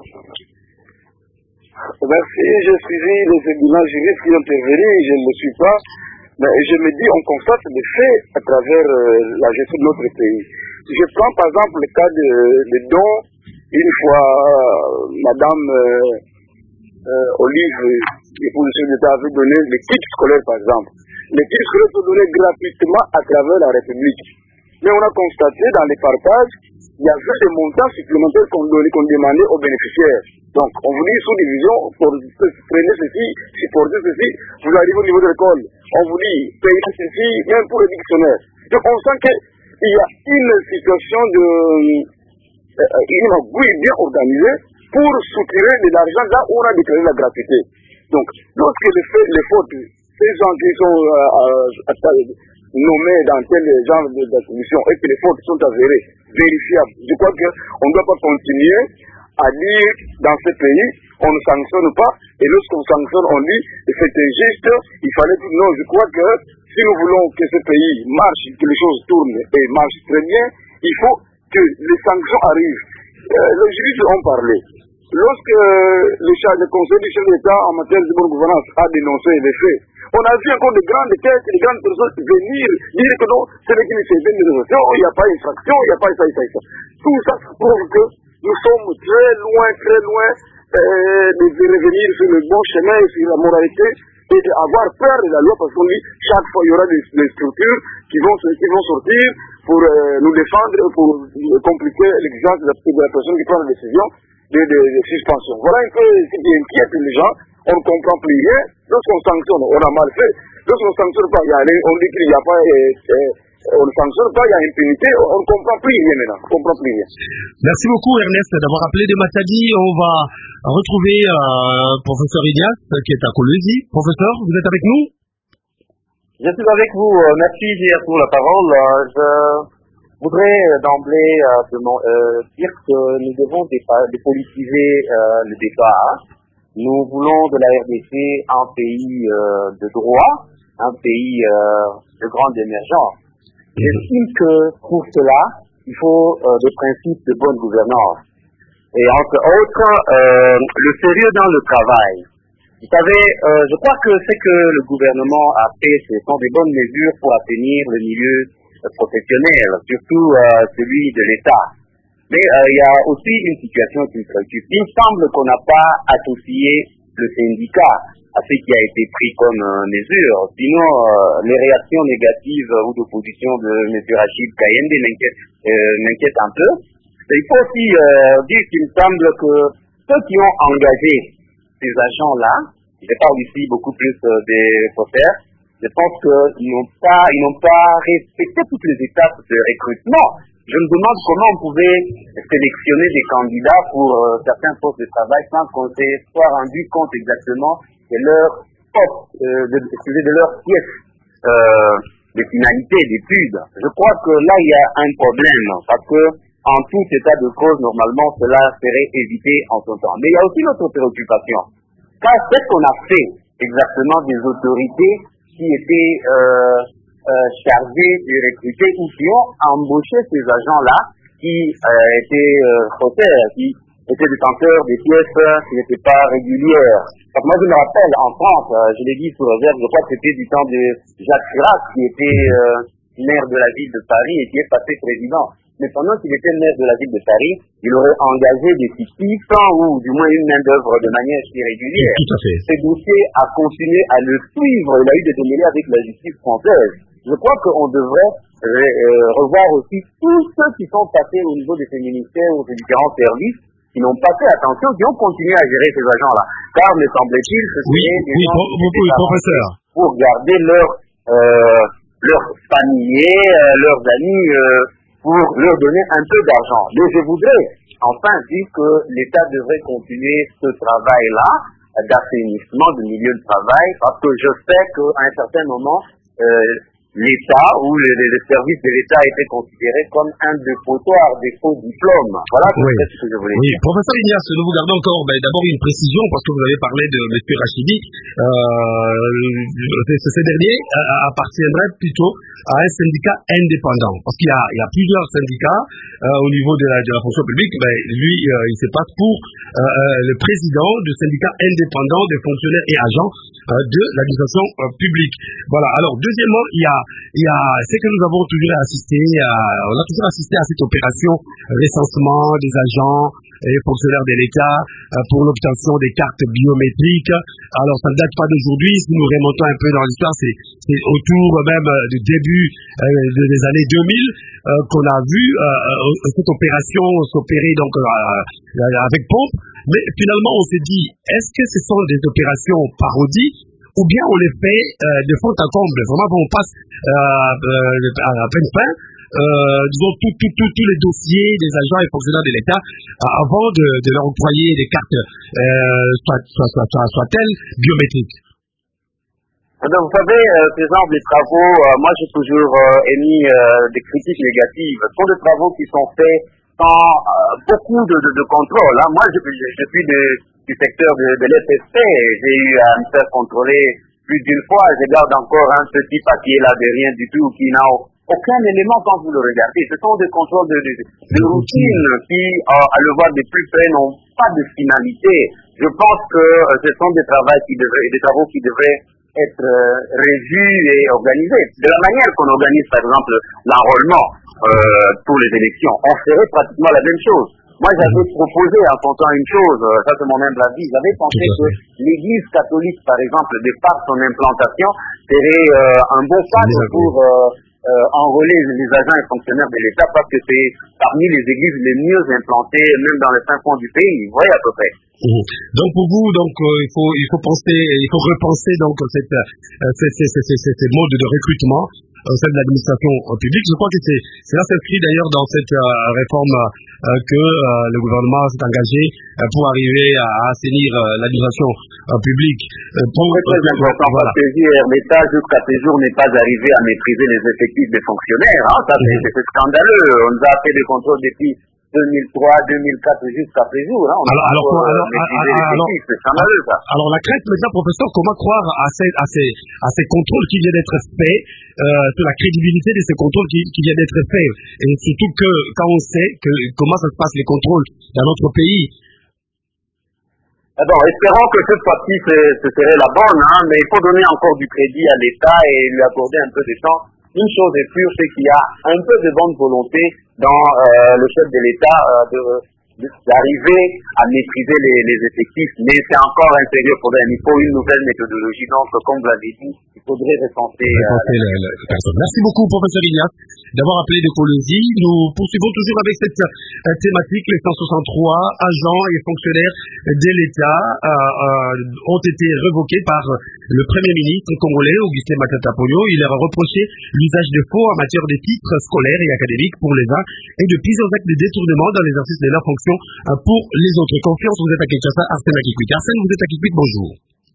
Merci, j'ai suivi les éminents juristes qui ont intervenu, je ne le suis pas, mais je me dis, on constate des faits à travers euh, la gestion de notre pays. Je prends par exemple le cas de, de don. Une fois, euh, Madame euh, euh, Olive, l'épouse du chef d'État, avait donné les kits scolaires, par exemple. Les kits scolaires sont donnés gratuitement à travers la République. Mais on a constaté dans les partages, il y avait des montants supplémentaires qu'on donnait, qu'on demandait aux bénéficiaires. Donc, on vous dit sous-division, pour prenez ceci, supporter ceci, vous arrivez au niveau de l'école. On vous dit, payez ceci, même pour les dictionnaires. Donc, on sent que il y a une situation de euh, une magouille bien organisée pour soutirer de l'argent là où on a déclaré la gratuité. Donc, lorsque les faits, les fautes, ces gens qui sont euh, euh, nommés dans tel genre d'attribution et que les fautes sont avérées, vérifiables, je crois qu'on ne doit pas continuer à dire dans ce pays, on ne sanctionne pas, et lorsqu'on sanctionne, on dit c'est injuste, il fallait dire non, je crois que si nous voulons que ce pays marche, que les choses tournent et marchent très bien, il faut que les sanctions arrivent. Euh, les juristes ont parlé. Lorsque le, le Conseil du chef d'État en matière de bonne gouvernance a dénoncé les faits, on a vu encore de grandes têtes, de grandes personnes venir dire que non, c'est les qui ne s'est bien de il n'y a pas infraction, il n'y a pas ça, ça, ça. Tout ça, ça prouve que nous sommes très loin, très loin euh, de revenir sur le bon chemin et sur la moralité et d'avoir peur de la loi parce qu'on dit chaque fois il y aura des, des structures qui vont, qui vont sortir pour euh, nous défendre, pour compliquer l'exigence de, de la personne qui prend la décision de, de, de suspension. Voilà un peu ce qui inquiète les gens. On ne comprend plus rien. Lorsqu'on sanctionne, on a mal fait. Lorsqu'on ne sanctionne pas, il y a, on dit qu'il n'y a pas... Euh, euh, on ne sanctionne pas, il y a impunité, on ne comprend plus rien maintenant, on ne comprend plus rien. Merci beaucoup Ernest d'avoir appelé de Matadi. On va retrouver euh, professeur Idias qui est à Kolwezi. Professeur, vous êtes avec nous? Je suis avec vous, merci Gérard pour la parole. Je voudrais d'emblée euh, dire que nous devons dépolitiser euh, le débat. Nous voulons de la R D C un pays euh, de droit, un pays euh, de grande émergence. J'estime que pour cela, il faut euh, des principes de bonne gouvernance. Et entre autres, euh, le sérieux dans le travail. Vous savez, euh, je crois que ce que le gouvernement a fait, ce sont des bonnes mesures pour atteindre le milieu euh, professionnel, surtout euh, celui de l'État. Mais euh, il y a aussi une situation qui me préoccupe. Il me semble qu'on n'a pas associé le syndicat à ce qui a été pris comme euh, mesure. Sinon, euh, les réactions négatives ou d'opposition de M. Rachid Kayende m'inquiètent euh, m'inquiètent un peu. Et il faut aussi euh, dire qu'il me semble que ceux qui ont engagé ces agents-là, je parle ici beaucoup plus euh, des reporters, je pense qu'ils n'ont pas, ils n'ont pas respecté toutes les étapes de recrutement. Je me demande comment on pouvait sélectionner des candidats pour euh, certains postes de travail sans qu'on se soit rendu compte exactement de leur poste, euh, de, de leur pièce euh, de finalité d'études. Je crois que là, il y a un problème, parce que en tout état de cause, normalement, cela serait évité en son temps. Mais il y a aussi notre préoccupation. Car ce qu'on a fait exactement des autorités qui étaient euh, euh, chargées de recruter ou qui ont embauché ces agents-là qui euh, étaient euh, faussaires, qui étaient détenteurs des pièces qui n'étaient pas régulières. Donc moi je me rappelle en France, euh, je l'ai dit sous réserve, je crois que c'était du temps de Jacques Chirac qui était euh, maire de la ville de Paris et qui est passé président. Mais pendant qu'il était maire de la ville de Paris, il aurait engagé des fictifs ou du moins une main d'œuvre de manière irrégulière. Tout à fait. Ce dossier a continué à le suivre, il a eu des démêlés avec la justice française. Je crois qu'on devrait euh, revoir aussi tous ceux qui sont passés au niveau de ces ministères ou de différents services qui n'ont pas fait attention, qui ont continué à gérer ces agents-là. Car, me semble-t-il, ce oui, serait des oui, gens pour, qui pour, professeur. pour garder leurs euh, leurs familiers, euh, leurs amis, euh, pour leur donner un peu d'argent. Mais je voudrais enfin dire que l'État devrait continuer ce travail-là d'assainissement du milieu de travail, parce que je sais qu'à un certain moment, euh, l'État, où les, les services de l'État étaient considérés comme un dépotoir des faux diplômes. Voilà oui. ce que je voulais oui. dire. Professeur Ignace, nous vous gardons encore ben, d'abord une précision, parce que vous avez parlé de M. Rachidi. Euh, ce dernier appartiendrait plutôt à un syndicat indépendant, parce qu'il y a, il y a plusieurs syndicats euh, au niveau de la, de la fonction publique. Ben, lui, euh, il se passe pour euh, le président du syndicat indépendant des fonctionnaires et agents euh, de l'administration euh, publique. Voilà. Alors, deuxièmement, il y a, il y a ce que nous avons toujours assisté, à, on a toujours assisté à cette opération recensement des agents et fonctionnaires de l'État euh, pour l'obtention des cartes biométriques. Alors, ça ne date pas d'aujourd'hui. Si nous remontons un peu dans l'histoire, c'est, c'est autour même euh, du début euh, des années deux mille euh, qu'on a vu euh, cette opération s'opérer donc euh, avec pompe. Mais finalement, on s'est dit, est-ce que ce sont des opérations parodies ou bien on les fait euh, de fond en comble? Vraiment, on passe euh, euh, à peine fin. Euh, disons tous tout, tout, tout les dossiers des agents et fonctionnaires de l'État euh, avant de, de leur octroyer des cartes euh, soit, soit, soit, soit, soit-elles biométriques. Donc, vous savez, euh, ces genres de travaux, euh, moi j'ai toujours euh, émis euh, des critiques négatives. Ce sont des travaux qui sont faits sans euh, beaucoup de, de, de contrôle. Hein. Moi je, je, je suis de, du secteur de, de l'F S P, j'ai eu à me faire contrôler plus d'une fois. Je garde encore un petit papier là de rien du tout qui n'a aucun élément quand vous le regardez. Ce sont des contrôles de, de, de routine qui, euh, à le voir de plus près, n'ont pas de finalité. Je pense que euh, ce sont des travaux qui devraient, des travaux qui devraient être euh, revus et organisés. De la manière qu'on organise, par exemple, l'enrôlement euh, pour les élections, on ferait pratiquement la même chose. Moi, j'avais proposé en comptant une chose, euh, ça c'est mon humble avis, j'avais pensé que l'Église catholique, par exemple, de par son implantation, serait euh, un bon cadre pour euh, Euh, enrôler les agents et fonctionnaires de l'État parce que c'est parmi les églises les mieux implantées, même dans le fin fond du pays. Vous voyez à peu près. Mmh. Donc pour vous, donc euh, il faut il faut penser, il faut repenser donc cette euh, ces, ces, ces, ces, ces modes de recrutement au sein de l'administration publique. Je crois que c'est cela s'inscrit d'ailleurs dans cette euh, réforme euh, que euh, le gouvernement s'est engagé euh, pour arriver à, à assainir euh, l'administration euh, publique. Euh, pour, c'est très euh, important voilà. Parce que hier, l'État jusqu'à ce jour n'est pas arrivé à maîtriser les effectifs des fonctionnaires. Hein. Ça, mmh. c'est, c'est scandaleux. On nous a fait des contrôles depuis deux mille trois, deux mille quatre jusqu'à ce jour. Hein. On alors, alors, pour, alors, euh, alors, c'est scandaleux, ça. Alors, la crainte, maintenant, professeur, comment croire à ces, à ces, à ces contrôles qui viennent d'être faits, euh, sur la crédibilité de ces contrôles qui, qui viennent d'être faits, et surtout que, quand on sait que, comment ça se passe les contrôles dans notre pays. Alors, espérons que cette fois-ci, ce serait la bonne, hein, mais il faut donner encore du crédit à l'État et lui accorder un peu de temps. Une chose est sûre, c'est qu'il y a un peu de bonne volonté dans euh, le chef de l'État euh, de, de, d'arriver à maîtriser les, les effectifs, mais c'est encore un sérieux problème. Il faut une nouvelle méthodologie. Donc, comme vous l'avez dit, il faudrait recenser euh, la, la, la personne. Merci beaucoup, professeur Ignace, d'avoir appelé de Colosie. Nous poursuivons toujours avec cette euh, thématique. Les cent soixante-trois agents et fonctionnaires de l'État euh, euh, ont été révoqués par le Premier ministre congolais, Augustin Matata Ponyo. Il leur a reproché l'usage de faux en matière de titres scolaires et académiques pour les uns et de plusieurs actes de détournement dans l'exercice de leurs fonctions pour les autres. Confiance, vous êtes à Kinshasa, Arsène Akikwit. Arsène, vous êtes à Kikwit, bonjour.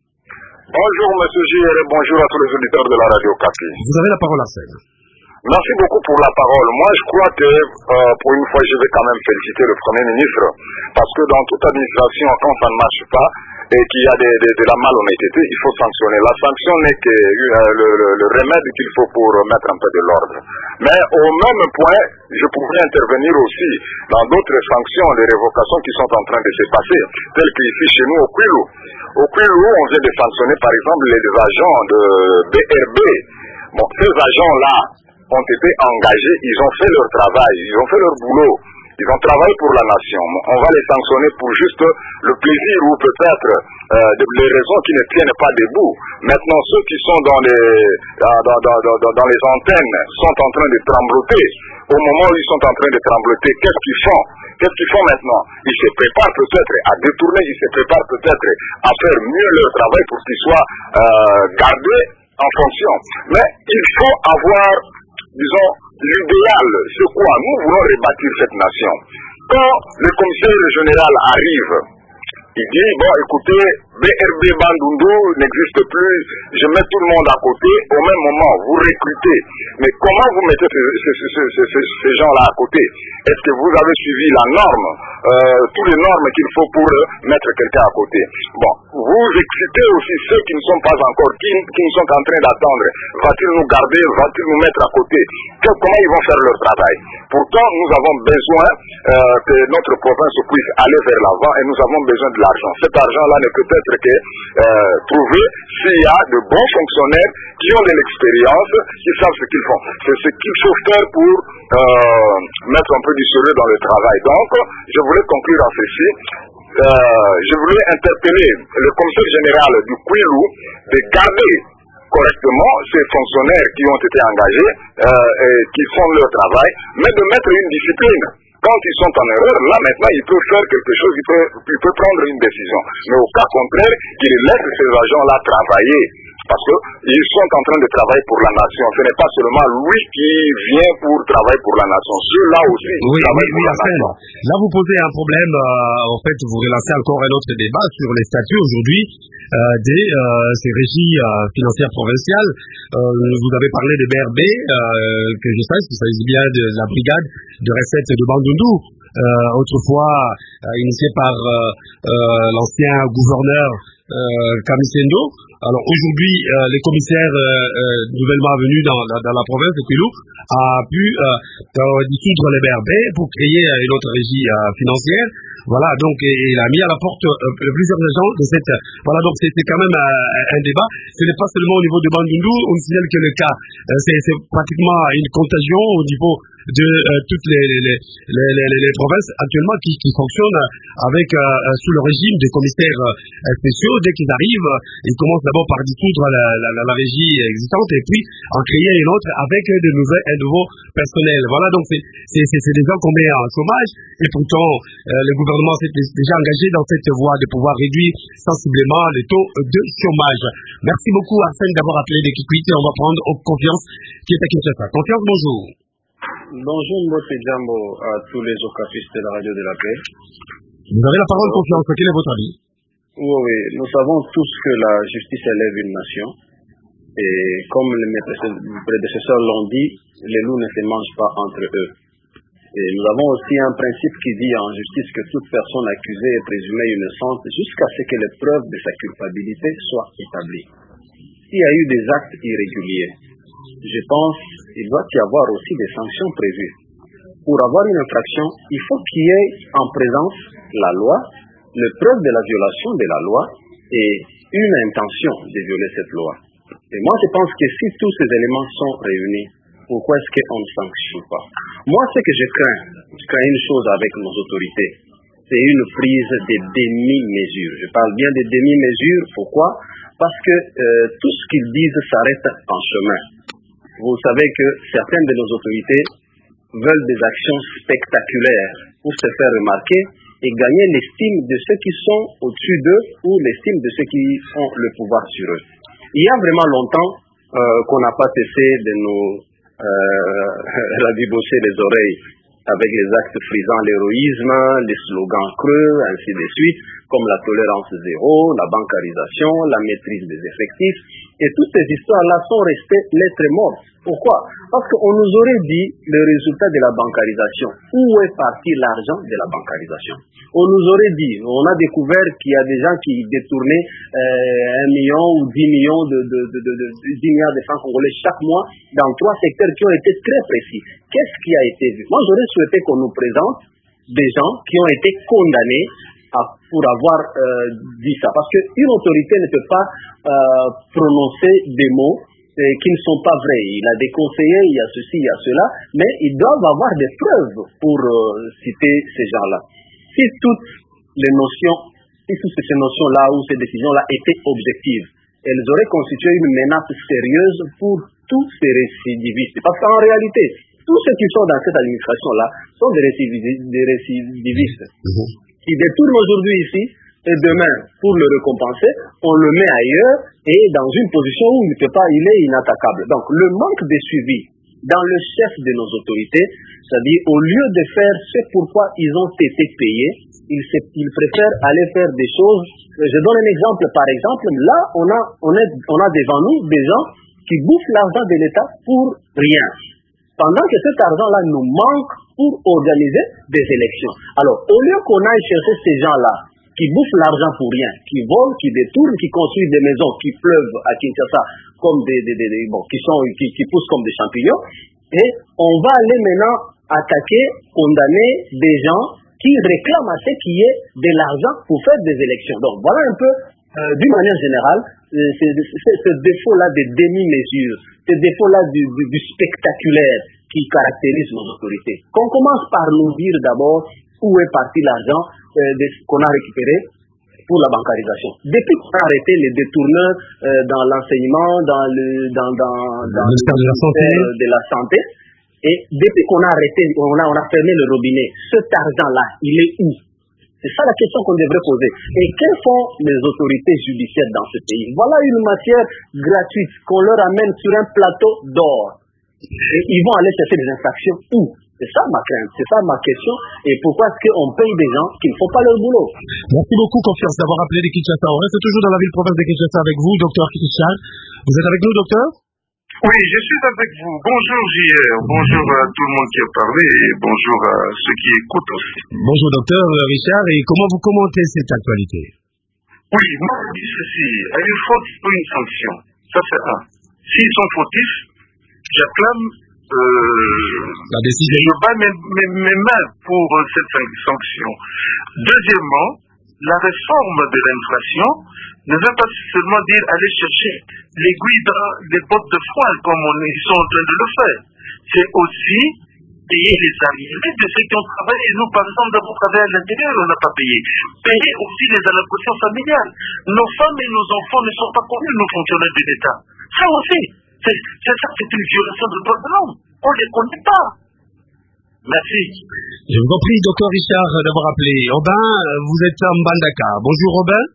Bonjour, monsieur J R, et bonjour à tous les auditeurs de la radio Kapi. Vous avez la parole, Arsène. Merci beaucoup pour la parole. Moi, je crois que, euh, pour une fois, je vais quand même féliciter le Premier ministre, parce que dans toute administration, quand ça ne marche pas, et qu'il y a de, de, de la malhonnêteté, il faut sanctionner. La sanction n'est que euh, le, le, le remède qu'il faut pour mettre un peu de l'ordre. Mais au même point, je pourrais intervenir aussi dans d'autres sanctions, les révocations qui sont en train de se passer, telles qu'ici chez nous au Kwilu. Au Kwilu, on vient de sanctionner par exemple les agents de B R B. Bon, ces agents-là ont été engagés, ils ont fait leur travail, ils ont fait leur boulot. Ils ont travaillé pour la nation. On va les sanctionner pour juste le plaisir ou peut-être euh, les raisons qui ne tiennent pas debout. Maintenant, ceux qui sont dans les, dans, dans, dans, dans les antennes sont en train de trembloter. Au moment où ils sont en train de trembloter, qu'est-ce qu'ils font? Qu'est-ce qu'ils font maintenant? Ils se préparent peut-être à détourner, ils se préparent peut-être à faire mieux leur travail pour qu'ils soient euh, gardés en fonction. Mais il faut avoir, disons, l'idéal, c'est quoi? Nous voulons rebâtir cette nation. Quand le commissaire général arrive, il dit, bon, écoutez, B R B Bandundu n'existe plus, je mets tout le monde à côté, au même moment, vous recrutez. Mais comment vous mettez ces, ces, ces, ces, ces gens-là à côté? Est-ce que vous avez suivi la norme, euh, toutes les normes qu'il faut pour euh, mettre quelqu'un à côté? Bon, vous excitez aussi ceux qui ne sont pas encore, qui, qui ne sont en train d'attendre. Va-t-il nous garder, va-t-il nous mettre à côté? Que, comment ils vont faire leur travail? Pourtant, nous avons besoin euh, que notre province puisse aller vers l'avant et nous avons besoin de l'argent. Cet argent-là ne peut être que euh, trouvé s'il y a de bons fonctionnaires qui ont de l'expérience, qui savent ce qu'ils font. C'est ce qu'il faut faire pour euh, mettre un peu du sérieux dans le travail. Donc, je voulais conclure en ceci. Euh, je voulais interpeller le commissaire général du Kwilu de garder correctement ces fonctionnaires qui ont été engagés euh, et qui font leur travail, mais de mettre une discipline. Quand ils sont en erreur, là maintenant il peut faire quelque chose, il peut, il peut prendre une décision. Mais au cas contraire, qu'il laisse ces agents-là travailler. Parce qu'ils sont en train de travailler pour la nation. Ce n'est pas seulement lui qui vient pour travailler pour la nation. Ceux-là aussi oui, travaillent oui, pour la nation. Là, vous posez un problème. Euh, en fait, vous relancez encore un autre débat sur les statuts aujourd'hui euh, des euh, ces régies euh, financières provinciales. Euh, vous avez parlé des B R B, euh, que je sache, il s'agit bien de la brigade de recettes de Bandundu. Euh, autrefois euh, initié par euh, euh, l'ancien gouverneur euh, Kamisendo. Alors aujourd'hui, euh, les commissaires euh, euh, nouvellement venus dans, dans, dans la province de Kwilu a pu euh, dissoudre les B R B pour créer une autre régie euh, financière. Voilà, donc et, et il a mis à la porte euh, plusieurs agents de cette. Voilà, donc c'est quand même euh, un débat. Ce n'est pas seulement au niveau de Bandundu. On signale que le cas, euh, c'est pratiquement une contagion au niveau de euh, toutes les, les, les, les, les, les provinces actuellement qui, qui fonctionnent avec euh, sous le régime des commissaires euh, spéciaux. Dès qu'ils arrivent, ils commencent d'abord par dissoudre la, la, la, la régie existante et puis en créer une autre avec de nouvelles, un nouveau personnel. Voilà, donc c'est des gens qu'on met en chômage et pourtant euh, le gouvernement s'est déjà engagé dans cette voie de pouvoir réduire sensiblement les taux de chômage. Merci beaucoup Arsène d'avoir appelé des Kikwit et on va prendre Confiance qui est à Kinshasa. Confiance, bonjour. Bonjour Mbote Djambo à tous les ocafistes de la radio de la paix. Vous avez la parole, Confiance. Quel est votre avis? Oui, oui, nous savons tous que la justice élève une nation. Et comme mes prédécesseurs l'ont dit, les loups ne se mangent pas entre eux. Et nous avons aussi un principe qui dit en justice que toute personne accusée est présumée innocente jusqu'à ce que les preuves de sa culpabilité soient établies. S'il y a eu des actes irréguliers, je pense qu'il doit y avoir aussi des sanctions prévues. Pour avoir une infraction, il faut qu'il y ait en présence la loi, les preuves de la violation de la loi et une intention de violer cette loi. Et moi, je pense que si tous ces éléments sont réunis, pourquoi est-ce qu'on ne sanctionne pas? Moi, ce que je crains, je crains une chose avec nos autorités, c'est une prise de demi-mesures. Je parle bien de demi-mesures, pourquoi? Parce que euh, tout ce qu'ils disent s'arrête en chemin. Vous savez que certaines de nos autorités veulent des actions spectaculaires pour se faire remarquer et gagner l'estime de ceux qui sont au-dessus d'eux ou l'estime de ceux qui ont le pouvoir sur eux. Il y a vraiment longtemps euh, qu'on n'a pas cessé de nous euh, rabibosser les oreilles avec les actes frisant l'héroïsme, les slogans creux, ainsi de suite, comme la tolérance zéro, la bancarisation, la maîtrise des effectifs. Et toutes ces histoires-là sont restées lettres mortes. Pourquoi? Parce qu'on nous aurait dit le résultat de la bancarisation. Où est parti l'argent de la bancarisation? On nous aurait dit, on a découvert qu'il y a des gens qui détournaient euh, un million ou dix millions de, de, de, de, de, de dix milliards de francs congolais chaque mois dans trois secteurs qui ont été très précis. Qu'est-ce qui a été vu? Moi, j'aurais souhaité qu'on nous présente des gens qui ont été condamnés à, pour avoir euh, dit ça. Parce qu'une autorité ne peut pas euh, prononcer des mots euh, qui ne sont pas vrais. Il a des conseillers, il y a ceci, il y a cela, mais ils doivent avoir des preuves pour euh, citer ces gens-là. Si toutes les notions, si toutes ces notions-là ou ces décisions-là étaient objectives, elles auraient constitué une menace sérieuse pour tous ces récidivistes. Parce qu'en réalité, tous ceux qui sont dans cette administration-là sont des récidivistes, des récidivistes mmh. qui détournent aujourd'hui ici et demain, pour le récompenser, on le met ailleurs et dans une position où il ne peut pas, il est inattaquable. Donc, le manque de suivi dans le chef de nos autorités, c'est-à-dire au lieu de faire ce pourquoi ils ont été payés, ils, ils préfèrent aller faire des choses. Je donne un exemple, par exemple, là, on a, on est, on a devant nous des gens qui bouffent l'argent de l'État pour rien. Pendant que cet argent-là nous manque pour organiser des élections. Alors, au lieu qu'on aille chercher ces gens-là, qui bouffent l'argent pour rien, qui volent, qui détournent, qui construisent des maisons qui pleuvent à Kinshasa, comme des, des, des, des bon, qui sont, qui, qui poussent comme des champignons, et on va aller maintenant attaquer, condamner des gens qui réclament à ce qu'il y ait de l'argent pour faire des élections. Donc, voilà un peu, euh, d'une manière générale, euh, ce défaut-là de demi-mesure, ce défaut-là du, du, du spectaculaire qui caractérise nos autorités. Qu'on commence par nous dire d'abord où est parti l'argent euh, qu'on a récupéré pour la bancarisation. Depuis qu'on a arrêté les détourneurs euh, dans l'enseignement, dans le dans, dans, dans le ministère de la santé, de la santé, et depuis qu'on a arrêté, on a, on a fermé le robinet, cet argent-là, il est où? C'est ça la question qu'on devrait poser. Et quelles sont les autorités judiciaires dans ce pays? Voilà une matière gratuite qu'on leur amène sur un plateau d'or. Et ils vont aller chercher des infractions où? C'est ça ma crainte, c'est ça ma question. Et pourquoi est-ce qu'on paye des gens qui ne font pas leur boulot? Merci beaucoup, Confiance, d'avoir appelé de Kinshasa. On reste toujours dans la ville-province de Kinshasa avec vous, docteur Richard. Vous êtes avec nous, docteur? Oui, je suis avec vous. Bonjour, J R. Bonjour à tout le monde qui a parlé et bonjour à ceux qui écoutent aussi. Bonjour, docteur Richard. Et comment vous commentez cette actualité? Oui, moi, je dis ceci. À une faute, il faut une sanction. Ça, c'est un. S'ils sont fautifs, j'acclame Euh, la décision. Je bats mes, mes, mes mains pour euh, cette sanction. Deuxièmement, la réforme de l'inflation ne veut pas seulement dire aller chercher l'aiguille dans les bottes de foin comme on, ils sont en train de le faire. C'est aussi payer les arrivées de ceux qui ont travaillé. Nous, par exemple, d'abord travaillé à l'intérieur, on n'a pas payé. Payer aussi les allocations familiales. Nos femmes et nos enfants ne sont pas connus, nos fonctionnaires de l'État. Ça aussi. C'est ça, c'est une violation de droits de l'homme. On ne les connaît pas. Merci. Je vous en prie, docteur Richard, d'avoir appelé. Robin, vous êtes à Mbandaka. Bonjour, Robin.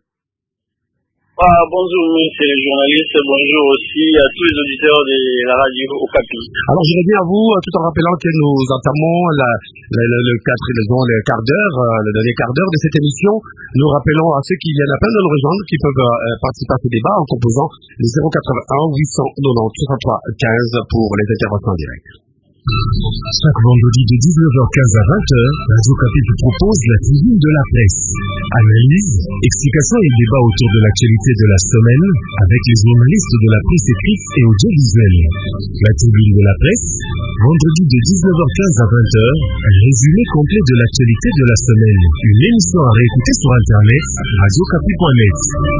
Ah, bonjour, monsieur les journalistes. Bonjour aussi à tous les auditeurs de la radio Okapi. Alors, je reviens à vous, tout en rappelant que nous entamons la, la, le, le, quatre, le, le quart d'heure, le dernier quart d'heure de cette émission. Nous rappelons à ceux qui viennent à peine de nous rejoindre qui peuvent euh, participer à ce débat en composant le zéro quatre-vingt-un huit cent quatre-vingt-dix soixante-trois quinze pour les interventions en direct. Chaque vendredi de dix-neuf heures quinze à vingt heures, Radio Okapi vous propose la tribune de la presse. Analyse, explications et débats autour de l'actualité de la semaine avec les journalistes de la presse écrite et audiovisuelle. La tribune de la presse, vendredi de dix-neuf heures quinze à vingt heures, un résumé complet de l'actualité de la semaine. Une émission à réécouter sur internet, radio okapi point net.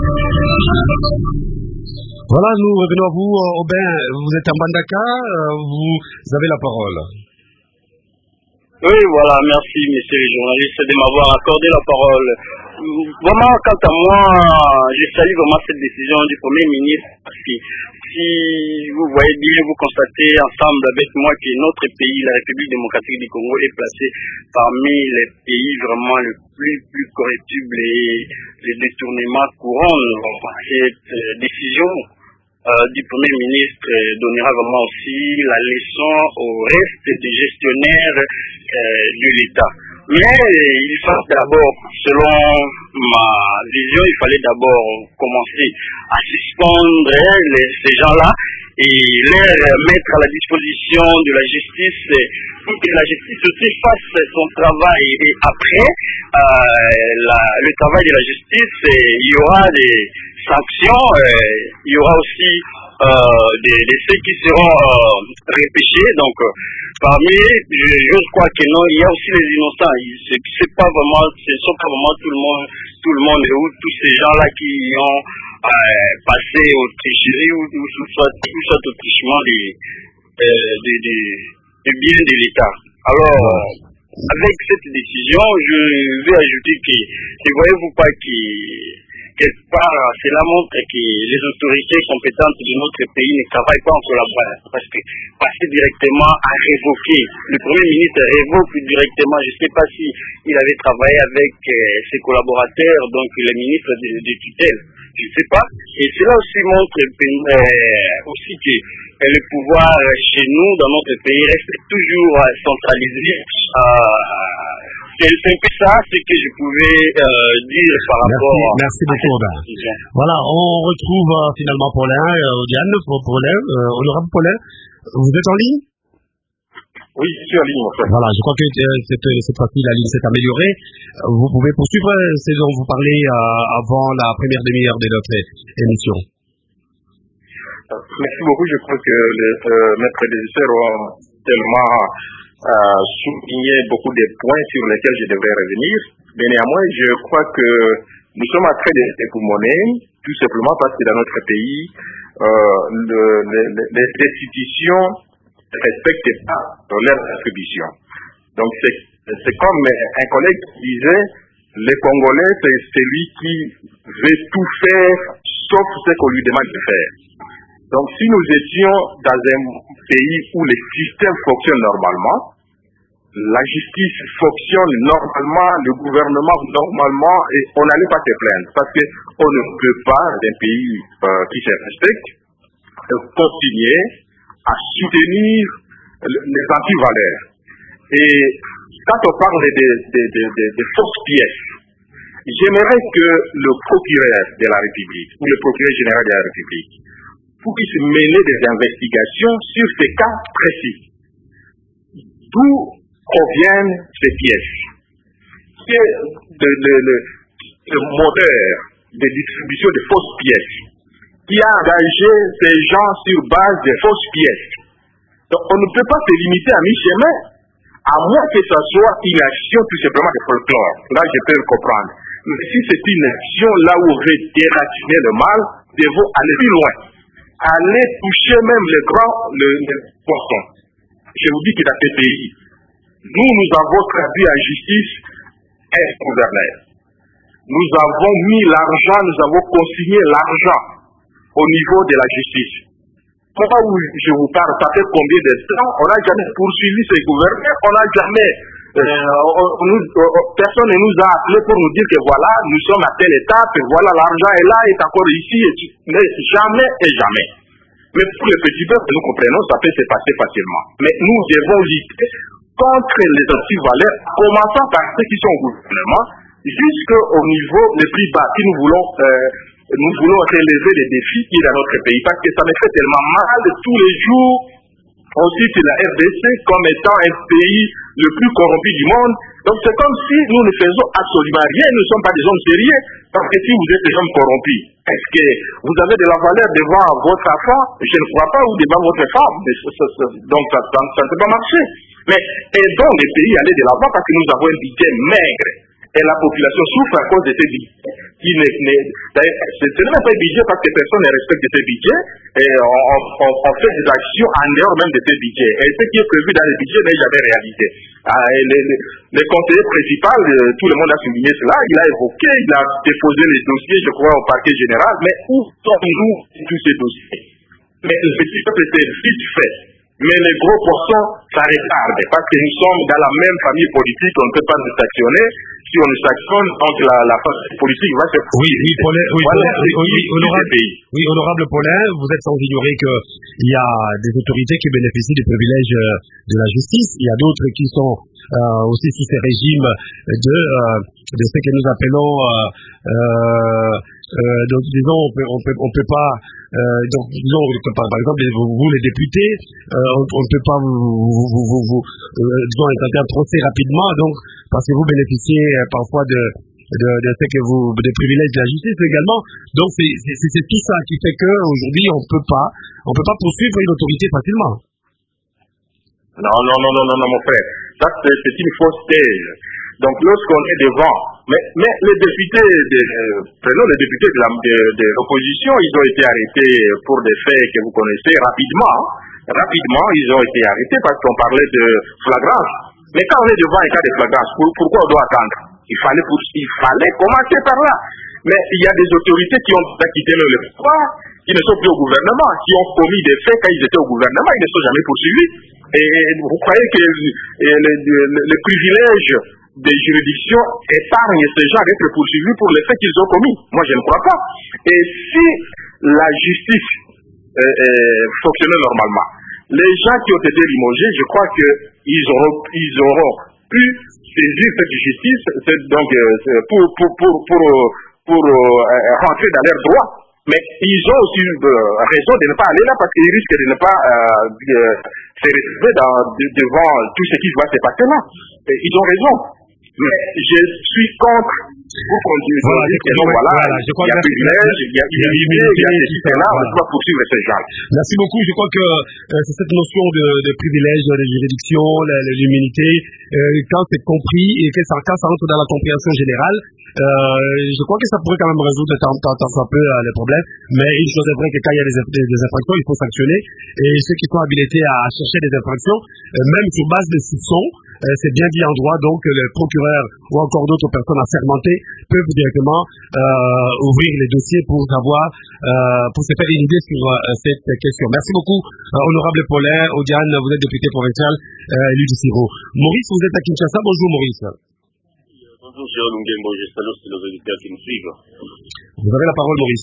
Voilà, nous revenons à vous, Aubin. Vous êtes à Mbandaka, vous avez la parole. Oui, voilà, merci, messieurs les journalistes, de m'avoir accordé la parole. Vraiment, quant à moi, je salue vraiment cette décision du Premier ministre, parce que si vous voyez bien, vous constatez ensemble avec moi que notre pays, la République démocratique du Congo, est placé parmi les pays vraiment les plus, plus correctibles et les détournements courants. Cette décision Euh, du Premier ministre euh, donnera vraiment aussi la leçon au reste des gestionnaires euh, de l'État. Mais euh, il faut d'abord, selon ma vision, il fallait d'abord commencer à suspendre les, ces gens-là et les mettre à la disposition de la justice pour que la justice aussi fasse son travail. Et après euh, la, le travail de la justice, euh, il y aura des sanctions, euh, il y aura aussi euh, des, des faits qui seront euh, repêchés. Donc, euh, parmi, je, je crois que non, il y a aussi les innocents. C'est, c'est pas vraiment, ce ne sont pas vraiment tout le monde, tout le monde, ou tous ces gens-là qui ont euh, passé au tricherie ou, ou soit, ou soit au trichement des, euh, des, des, des biens de l'État. Alors, avec cette décision, je vais ajouter que, ne voyez-vous pas que quelque part, cela montre que les autorités compétentes de notre pays ne travaillent pas en collaboration. Parce que passer directement à révoquer, le Premier ministre révoque directement, je ne sais pas si il avait travaillé avec euh, ses collaborateurs, donc les ministres de, de tutelle, je ne sais pas. Et cela aussi montre euh, aussi que euh, le pouvoir chez nous, dans notre pays, reste toujours euh, centralisé. Euh, c'est un peu ça ce que je pouvais euh, dire par merci, rapport à... Merci beaucoup, Robert. Voilà, on retrouve euh, finalement Paulin, euh, Diane, Paulin, euh, honorable Paulin, vous êtes en ligne? Oui, je suis en ligne, en fait. Voilà, je crois que euh, cette, cette fois-ci, la ligne s'est améliorée. Euh, vous pouvez poursuivre ce dont vous parlez euh, avant la première demi-heure de notre émission. Merci beaucoup. Je crois que les, euh, mes prédécesseurs ont tellement euh, souligné beaucoup de points sur lesquels je devrais revenir. Mais néanmoins, je crois que nous sommes en train de dépoumoner, tout simplement parce que dans notre pays, euh, le, le, les institutions ne respectent pas leurs attributions. Donc, c'est, c'est comme un collègue qui disait, les Congolais, c'est celui qui veut tout faire, sauf ce qu'on lui demande de faire. Donc, si nous étions dans un pays où les systèmes fonctionnent normalement, la justice fonctionne normalement, le gouvernement normalement, et on n'allait pas se plaindre. Parce qu'on ne peut pas, d'un pays euh, qui se respecte, continuer à soutenir les antivaleurs. Et quand on parle de, de, de, de, de fausses pièces, j'aimerais que le procureur de la République, ou le procureur général de la République, puisse mener des investigations sur ces cas précis. D'où proviennent ces pièces? Qui est le, le, le, le moteur de distribution de fausses pièces? Qui a engagé ces gens sur base de fausses pièces? Donc on ne peut pas se limiter à mi-chemin, à moins que ce soit une action tout simplement de folklore. Là, je peux le comprendre. Mais si c'est une action là où on veut déraciner le mal, nous devons aller plus loin. Aller toucher même les grands le, les poissons. Je vous dis que dans ce pays, nous, nous avons traduit en justice un gouverneur. Nous avons mis l'argent, nous avons consigné l'argent au niveau de la justice. Pourquoi je vous parle, ça fait combien de temps? On n'a jamais poursuivi ces gouverneurs, on n'a jamais, euh, on, nous, euh, personne ne nous a appelé pour nous dire que voilà, nous sommes à telle étape, et voilà, l'argent est là, est encore ici, et tu, mais jamais et jamais. Mais pour les petits peuples, nous comprenons, ça peut se passer facilement. Mais nous devons lutter contre les antivaleurs, commençant par ceux qui sont au gouvernement, jusqu'au niveau le plus bas, si nous voulons euh, nous voulons relever les défis qui sont dans notre pays, parce que ça me fait tellement mal tous les jours. On cite la R D C comme étant un pays le plus corrompu du monde. Donc c'est comme si nous ne faisons absolument rien, nous ne sommes pas des hommes sérieux, parce que si vous êtes des hommes corrompus, est-ce que vous avez de la valeur devant votre enfant? Je ne crois pas, ou devant votre femme. Mais ça, ça, ça, donc ça, ça, ça ne peut pas marcher. Mais aidons les pays à aller de l'avant, parce que nous avons un budget maigre. Et la population souffre à cause de ces budgets. Qui ne, ne, ce n'est même pas un budget parce que personne ne respecte ces budgets. Et on, on, on fait des actions en dehors même de ces budgets. Et ce qui est prévu dans les budgets n'est jamais réalisé. Ah, les, les, les conseillers principaux, tout le monde a souligné cela. Il a évoqué, il a déposé les dossiers, je crois, au parquet général. Mais où sommes-nous tous ces dossiers? Mais le petit peuple était vite fait. Mais les gros pourcents, ça retarde, parce que nous sommes dans la même famille politique, on ne peut pas nous sanctionner. Si on nous sanctionne, donc la, la famille politique va se... Oui, oui, Paulin, oui, voilà, oui, oui, oui, honorable, oui, honorable Paulin, vous êtes sans ignorer qu'il y a des autorités qui bénéficient des privilèges de la justice. Il y a d'autres qui sont euh, aussi sous ces régimes de, euh, de ce que nous appelons... Euh, euh, Euh, donc disons on peut on peut on peut pas euh, donc disons par, par exemple vous, vous les députés euh, on, on ne peut pas vous vous vous, vous, vous euh, disons intervenir trop rapidement donc parce que vous bénéficiez euh, parfois de de de ce que vous des privilèges de la justice également donc c'est c'est c'est tout ça qui fait que aujourd'hui on peut pas on peut pas poursuivre une autorité facilement. Non non non non non non mon frère, ça c'est, c'est une fausse thèse. Donc lorsqu'on est devant, mais, mais les députés, de, euh, prenons les députés de, la, de, de l'opposition, ils ont été arrêtés pour des faits que vous connaissez rapidement. Rapidement, ils ont été arrêtés parce qu'on parlait de flagrance. Mais quand on est devant un cas de flagrance, pour, pourquoi on doit attendre? Il fallait, pour, il fallait commencer par là. Mais il y a des autorités qui ont quitté le pouvoir, qui ne sont plus au gouvernement, qui ont commis des faits quand ils étaient au gouvernement, ils ne sont jamais poursuivis. Et vous croyez que le privilège des juridictions épargnent ces gens d'être poursuivis pour les faits qu'ils ont commis? Moi, je ne crois pas. Et si la justice euh, euh, fonctionnait normalement, les gens qui ont été limogés, je crois qu'ils auront, ils auront pu saisir cette justice c'est donc, euh, pour, pour, pour, pour, pour euh, rentrer dans leurs droits. Mais ils ont aussi euh, raison de ne pas aller là parce qu'ils risquent de ne pas euh, de, se retrouver dans, de, devant tout ce qui va se passer là. Et ils ont raison. Mais je suis contre pour continuer. Voilà, que donc, voilà, voilà, je crois il y a privilège, il y a immunité, il y a ceci, cela, on ne peut pas poursuivre ces gens. Merci beaucoup. Je crois que euh, c'est cette notion de, de privilège, de juridiction, l'immunité, euh, quand c'est compris et que ça, quand ça rentre dans la compréhension générale, euh, je crois que ça pourrait quand même résoudre tant, tant, tant soit peu euh, les problèmes. Mais une chose est vraie que quand il y a des, des, des infractions, il faut sanctionner. Et ceux qui sont habilités à chercher des infractions, euh, même sur base de soupçons, euh, c'est bien dit en droit, donc le procureur ou encore d'autres personnes assermentées peuvent directement euh, ouvrir les dossiers pour savoir, euh, pour se faire une idée sur euh, cette question. Merci beaucoup, euh, honorable Paulin, Odiane, vous êtes député provincial euh, élu du Siro. Maurice, vous êtes à Kinshasa. Bonjour Maurice. Bonjour Jérôme Lungembo, je salue tous les auditeurs qui nous suivent. Vous avez la parole Maurice.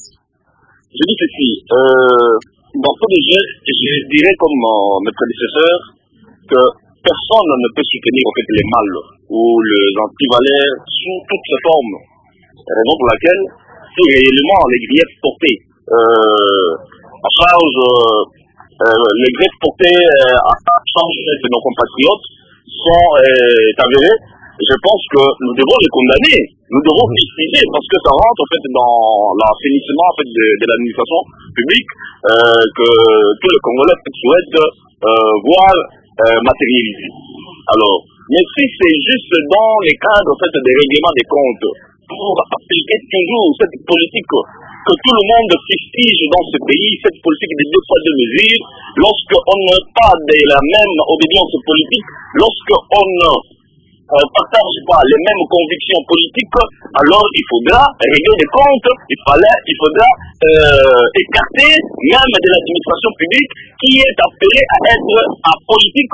Je dis ceci, euh, dans ce projet, je dirais comme euh, mes prédécesseurs que personne ne peut soutenir en fait, les mâles ou les antivalets sous toutes ses formes. Raison pour laquelle, si réellement les griefs portés euh, à charge, euh, les griefs portés euh, à charge de nos compatriotes sont euh, avérés, je pense que nous devons les condamner, nous devons justifier parce que ça rentre en fait dans l'assainissement en fait, de, de l'administration publique euh, que tous les Congolais souhaitent euh, voir euh, matérialiser. Alors, mais si c'est juste dans les cadres en fait, des règlements des comptes pour appliquer toujours cette politique que tout le monde fustige dans ce pays, cette politique de deux fois deux mesures, lorsqu'on n'a pas de la même obédience politique, lorsqu'on ne ne partage pas les mêmes convictions politiques, alors il faudra régler des comptes, il, fallait, il faudra euh, écarter même de l'administration publique qui est appelée à être apolitique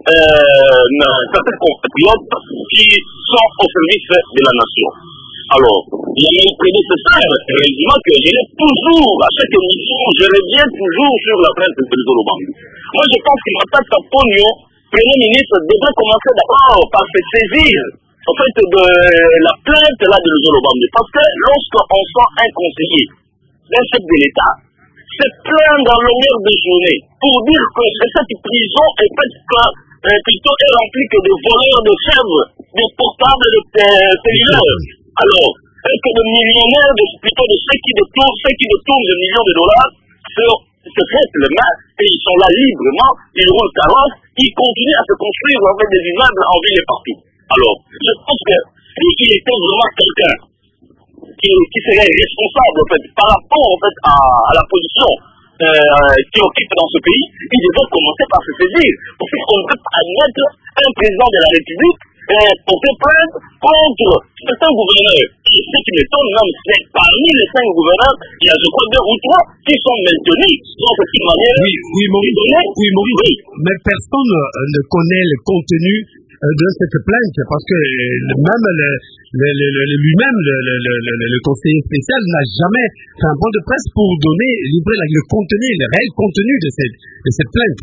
euh, certains compatriotes qui sont au service de la nation. Alors, il y a une prédécesseur, heureusement que je l'ai toujours, à chaque émission, je reviens toujours sur la plainte de Luzolo-Bangu. Moi je pense que Matata Ponyo, Premier ministre, devrait commencer d'abord par se saisir en fait, de la plainte là de Luzolo-Bangu. Parce que lorsqu'on sent un conseiller d'un chef de l'État se plaint dans longueur de journée pour dire que cette prison est faite que euh, plutôt est remplie que de voleurs de chèvres, de portables, de euh, cellulaires. Alors, est-ce que de millionnaires, de, plutôt de ceux qui détournent, ceux qui détournent des millions de dollars, se, se traitent les mains et ils sont là librement, ils roulent carrosse, ils continuent à se construire avec des immeubles en ville et partout. Alors, je pense que s'il était vraiment quelqu'un qui, qui serait responsable en fait, par rapport en fait, à, à la position euh, qui occupe dans ce pays, il devrait commencer par se saisir. Parce qu'on ne peut pas admettre un président de la République euh, porter plainte contre certains gouverneurs. Et ce qui m'étonne même, c'est parmi les cinq gouverneurs, il y a je crois deux ou trois qui sont maintenus dans cette manière. Oui, oui, Maurice, oui, Maurice oui. Mais personne ne connaît le contenu de cette plainte, parce que même le, le, le, le, lui-même, le, le, le, le conseiller spécial n'a jamais fait un point de presse pour donner, livrer le contenu, le réel contenu de cette, de cette plainte.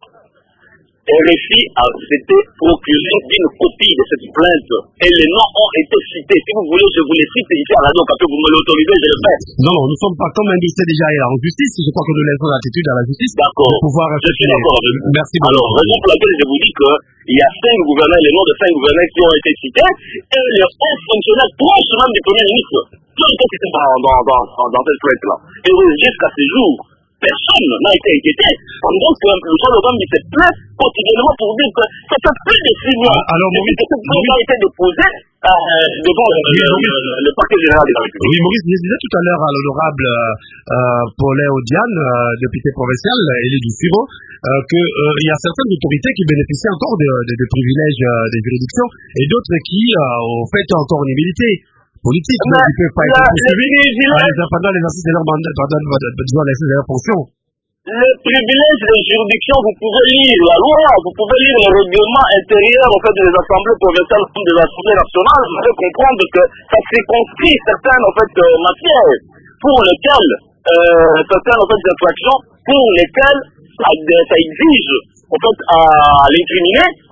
R F I s'était procuré d'une copie de cette plainte et les noms ont été cités. Si vous voulez, je vous les cite ici à la radio, parce que vous me l'autorisez, je le fais. Non, non, nous ne sommes pas comme un dossier déjà en justice. Je crois que nous laissons l'attitude à la justice. D'accord. Pour pouvoir je suis d'accord avec vous. Merci beaucoup. Alors, raison pour laquelle je vous dis qu'il y a cinq gouverneurs, les noms de cinq gouverneurs qui ont été cités, et les hauts fonctionnaires proches même du Premier ministre, qui ont été cités dans, dans, dans, dans, dans cette plainte-là. Et jusqu'à ce jour, personne n'a été inquiété. Pendant que le Luzolo-Bangu se plaint quotidiennement pour dire que ça fait plus de six mois alors, depuis que cette plainte a été déposée euh, devant oui, le, le, le parquet général de la République. Oui, Maurice, je disais tout à l'heure à l'honorable euh, Paulin Odiane, euh, député provincial, élu du Siro, euh, qu'il euh, y a certaines autorités qui bénéficient encore de, de, de privilèges euh, des juridictions et d'autres qui, euh, au fait, ont encore une humilité politique, mais ils ne peuvent pas être poursuivis pendant l'exercice de leur mandat, pendant l'exercice de leur fonction. Le privilège de juridiction, vous pouvez lire la loi, vous pouvez lire le règlement intérieur en fait, des assemblées provinciales ou des assemblées nationales, vous devez comprendre que ça circonscrit certaines en fait, euh, matières pour lesquelles, euh, certaines en fait, infractions pour lesquelles ça, ça exige en fait, à l'incriminé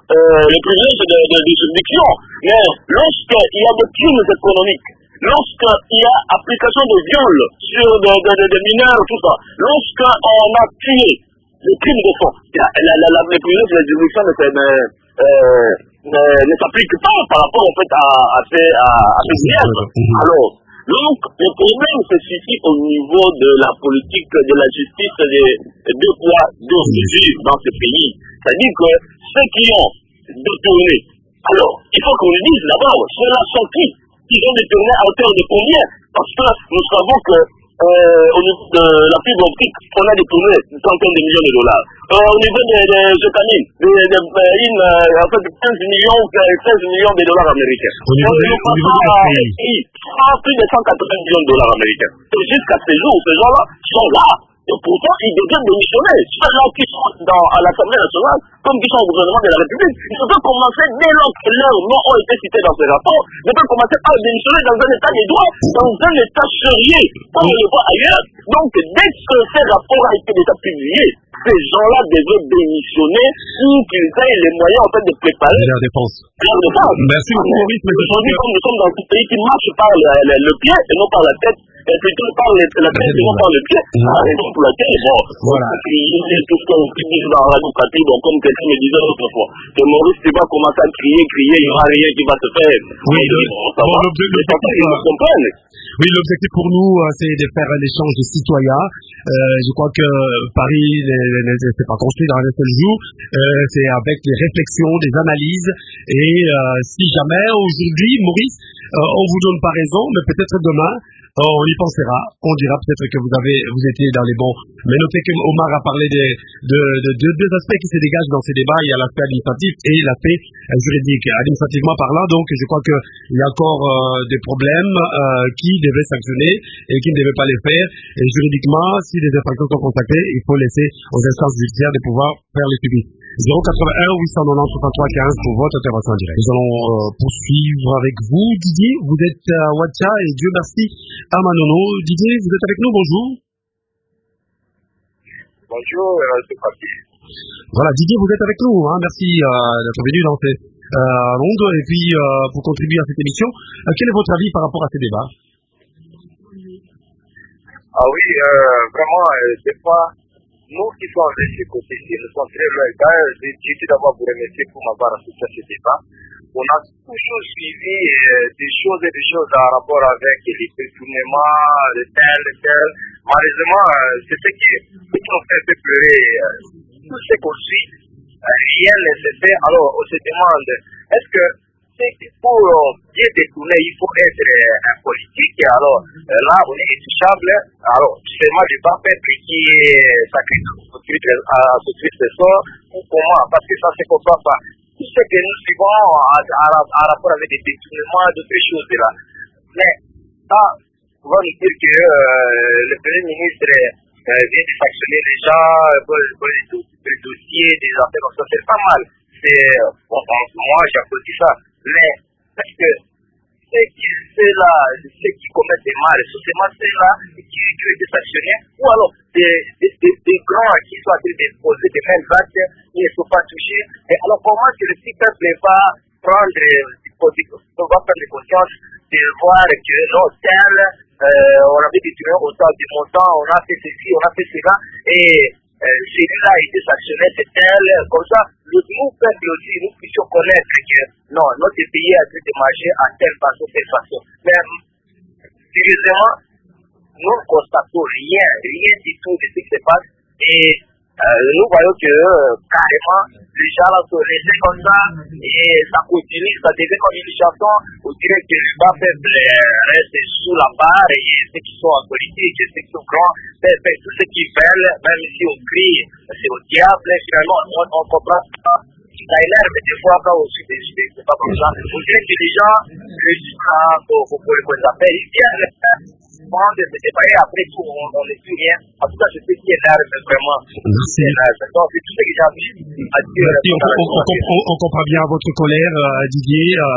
euh, le privilège de, de, de juridiction. Mais lorsqu'il y a des crimes économiques, lorsqu'il y a application de viol sur des de, de, de mineurs, tout ça, lorsqu'on a tué les crimes de fond, la, la, la, la, les privilèges de la juridiction ne, ne, euh, ne, ne s'appliquent pas par rapport en fait, à, à ces à, à ces griefs. Alors, donc, le problème se situe au niveau de la politique de la justice des deux poids, deux mesures dans ce pays. C'est-à-dire que ceux qui ont détourné, alors, il faut qu'on le dise d'abord, ceux-là sont qui? Ils ont détourné à hauteur de combien? Parce que nous savons que euh, au niveau de la fibre optique, on a détourné une centaine de millions de dollars. Euh, au niveau des de, Jetamine, de, de, de, une, euh, en fait, quinze millions, seize millions de dollars américains. Au niveau de, au niveau de quel pays? Plus de cent quatre-vingts millions de dollars américains. Et jusqu'à ce jour, ces gens-là sont là. Et pourtant, ils deviennent démissionner. Ceux-là qui sont dans, à l'Assemblée nationale, comme qui sont au gouvernement de la République, ils peuvent commencer, dès lors que leurs noms ont été cités dans ces rapports, ils peuvent commencer à démissionner dans un état des droits, dans un état sérieux, comme on le voit ailleurs. Donc, dès que ces rapports ont été déjà publiés, ces gens-là devaient démissionner pour qu'ils aient les moyens, en fait, de préparer la défense. La défense. Merci beaucoup, Maurice. Aujourd'hui, comme nous sommes dans ce pays qui marche par le, le, le pied et non par la tête, et plutôt par le, la tête et non par le pied, c'est la raison pour laquelle, bon, voilà. Crier tout ce qu'on dit dans la démocratie, bon, comme quelqu'un me disait l'autre fois, que Maurice, tu vas commencer à crier, crier, il n'y aura rien qui va se faire. Oui, bon, bon, bon, l'objectif, oui, l'objectif pour nous, c'est de faire un échange de citoyens. Euh, je crois que Paris ne s'est pas construit dans un seul jour. Euh, c'est avec des réflexions, des analyses. Et euh, si jamais aujourd'hui, Maurice, euh, on vous donne pas raison, mais peut-être demain, euh, on y pensera. On dira peut-être que vous avez, vous étiez dans les bons. Mais notez que Omar a parlé de, de, de, de deux aspects qui se dégagent dans ces débats. Il y a l'aspect administratif et l'aspect juridique. Administrativement parlant, donc, je crois qu'il y a encore euh, des problèmes euh, qui devaient sanctionner et qui ne devaient pas les faire. Et juridiquement, si des infractions sont constatées, il faut laisser aux instances judiciaires de pouvoir faire les suivis. zéro quatre-vingt-un huit cent quatre-vingt-dix soixante-trois quinze pour votre intervention en direct. Nous allons euh, poursuivre avec vous, Didier. Vous êtes à Ouacha et Dieu merci à Manono. Didier, vous êtes avec nous, bonjour. Bonjour, euh, c'est parti. Voilà, Didier, vous êtes avec nous. Hein. Merci euh, d'être venu dans ces euh, Londres et puis euh, pour contribuer à cette émission. Euh, quel est votre avis par rapport à ces débats? Ah oui, euh, vraiment, euh, des fois, nous qui sommes de ce côté-ci, nous sommes très loin. Je tiens d'abord vous remercier pour m'avoir assisté à ce débat. On a toujours suivi euh, des choses et des choses en rapport avec les détournements, le tel, le tel. Malheureusement, euh, c'est ce qui, ce qui nous fait un peu pleurer. Euh, tout ce qu'on suit, euh, rien ne se fait. Alors, on se demande, est-ce que pour euh, bien détourner, il faut être euh, un politique. Alors, euh, là, on est intouchable. Alors, justement, je ne vais pas faire qui est sacrifié à ce Christ de sort. Ou comment? Parce que ça ne se comprend pas. Tout ce que nous suivons en rapport avec des détournements, d'autres choses là. Mais, ça, on va nous dire que euh, le Premier ministre euh, vient de sanctionner les gens pour, pour les, les dossiers, des affaires comme ça. C'est pas mal. C'est, bon, moi, j'applaudis ça. Mais, parce que ceux qui, ceux-là, ceux qui commettent des mal, c'est ceux-là qui, qui ont été sanctionnés, ou alors des, des, des, des grands qui sont en train de poser des mêmes actes, ils ne sont pas touchés. Et alors, comment que le petit peuple va prendre, va prendre conscience de voir que non, tel, euh, on avait détruit autant de montants, on a fait ceci, on a fait cela, et Euh, celui-là a été sanctionné, c'est tel, comme ça, le, nous, peuple aussi, nous puissions connaître que non, notre pays a dû marcher à telle façon, telle façon. Mais, sérieusement, nous ne constatons rien, rien du tout de ce qui se passe, et euh, nous voyons que euh, carrément, les gens là sont restés comme ça, et ça continue, ça devient comme une chanson, on dirait que le bas peuple reste sous la barre, et ceux qui sont en politique, ceux qui sont grands, tous ceux qui veulent, même si on crie, c'est au diable, finalement, on, on comprend pas. Ça énerve des fois quand on suit des idées, c'est pas comme ça. On dirait que les gens, les gens, pour les appels, ils viennent prendre des débats et après tout, on ne dit rien. En tout cas, c'est ce qui énerve vraiment. Merci. Donc, c'est tout ce que j'ai envie à dire. Merci, on, on, on, on, on comprend bien votre colère, euh, Didier. Euh,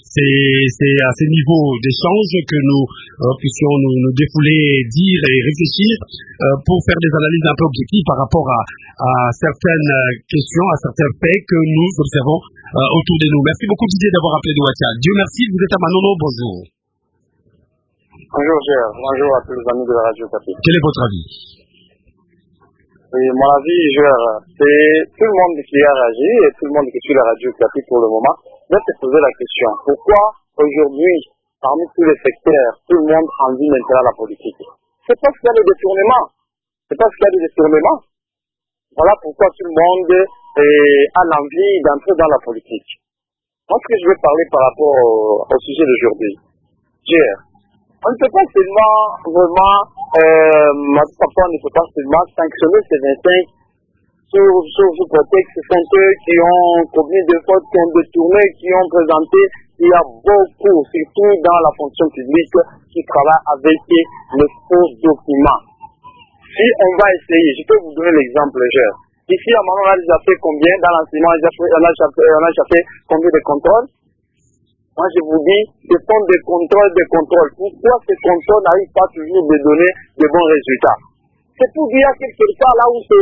c'est à ces niveaux d'échange que nous euh, puissions nous, nous défouler, dire et réfléchir euh, pour faire des analyses un peu objectives par rapport à, à certaines questions, à certains faits que nous observons euh, autour de nous. Merci beaucoup Didier d'avoir appelé de Ouatia. Dieu merci, vous êtes à Manono, bonjour. Bonjour Gérard, bonjour à tous les amis de la Radio Okapi. Quel est votre avis? Oui, mon avis, Gérard, c'est tout le monde qui a réagi et tout le monde qui suit la Radio Okapi pour le moment doit se poser la question. Pourquoi aujourd'hui, parmi tous les secteurs, tout le monde envie maintenant la politique? C'est parce qu'il y a des détournements. C'est parce qu'il y a des détournements. Voilà pourquoi tout le monde eh, a l'envie d'entrer dans la politique. Moi, ce que je veux parler par rapport au, au sujet d'aujourd'hui, Gérard, on ne peut pas seulement, vraiment, euh, papa ne peut pas seulement sanctionner ces vingt-cinq sous, sous, sous prétexte que ce sont eux qui ont commis des fautes, qui ont détourné, qui ont présenté. Il y a beaucoup, surtout dans la fonction publique, qui travaillent avec les faux documents. Si on va essayer, je peux vous donner l'exemple, Gérard. Ici, à Manon, on a déjà fait combien dans l'enseignement, on a déjà fait combien de contrôles? Moi, je vous dis, ce sont des contrôles, des contrôles. Pourquoi ces contrôles n'arrivent pas toujours de donner de bons résultats? C'est pour dire quelque part là où ça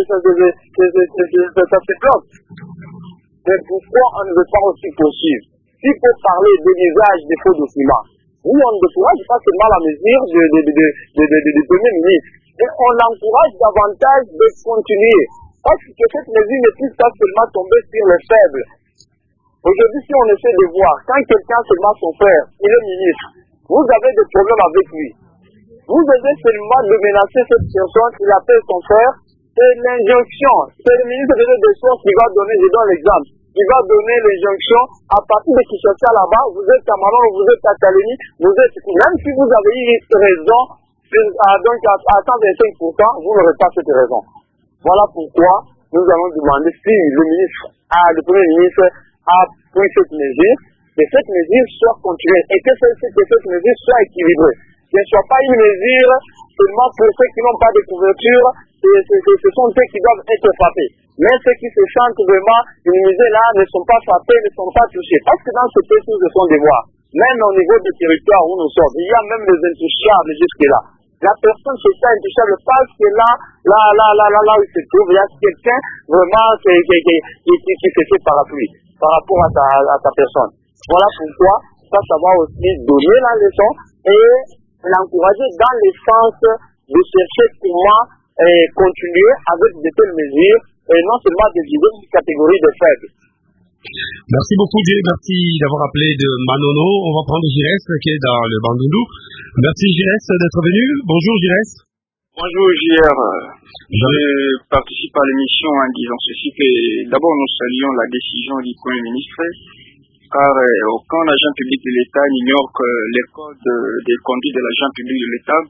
se bloque. Mais pourquoi on ne veut pas aussi poursuivre? S'il faut parler de l'usage des faux documents, oui, on ne décourage pas seulement la mesure du de, de, de, de, de, de Premier ministre, et on encourage davantage de continuer. Parce que cette mesure ne puisse pas seulement tomber sur les faibles. Aujourd'hui, si on essaie de voir, quand quelqu'un seulement son frère, il est ministre, vous avez des problèmes avec lui. Vous devez seulement de menacer cette personne, il appelle son frère, c'est l'injonction. C'est le ministre des Ressources qui va donner, je donne l'exemple, qui va donner l'injonction à partir de Kinshasa là-bas, vous êtes à Manon, vous êtes à Kaleni, vous êtes, même si vous avez eu raison, à, donc à, à cent vingt-cinq pour cent, vous n'aurez pas cette raison. Voilà pourquoi nous allons demander si le ministre, ah, le Premier ministre, a pris cette mesure, que cette mesure soit continuée et que cette, que cette mesure soit équilibrée. Ce ne soit pas une mesure seulement pour ceux qui n'ont pas de couverture, et ce, ce, ce sont ceux qui doivent être frappés. Mais ceux qui se sentent vraiment minimisés là ne sont pas frappés, ne sont pas touchés. Parce que dans ce pays, nous devons devoir, même au niveau du territoire où nous sommes, il y a même les intouchables jusque-là. La personne se sent intouchable parce que là, là, là, là, là, là où il se trouve, il y a quelqu'un vraiment qui, qui, qui, qui, qui, qui se fait parapluie par rapport à ta, à ta personne. Voilà pourquoi ça, ça va aussi donner la leçon et l'encourager dans le sens de chercher comment eh, continuer avec de telles mesures et non seulement de viser une catégorie de faibles. Merci beaucoup Dieu, merci d'avoir appelé de Manono. On va prendre Girès qui est dans le Bandundu. Merci Girès d'être venu. Bonjour Girès. Bonjour J R. Je participe à l'émission en disant ceci que d'abord nous saluons la décision du Premier ministre car euh, aucun agent public de l'État n'ignore que les codes de conduite de l'agent public de l'État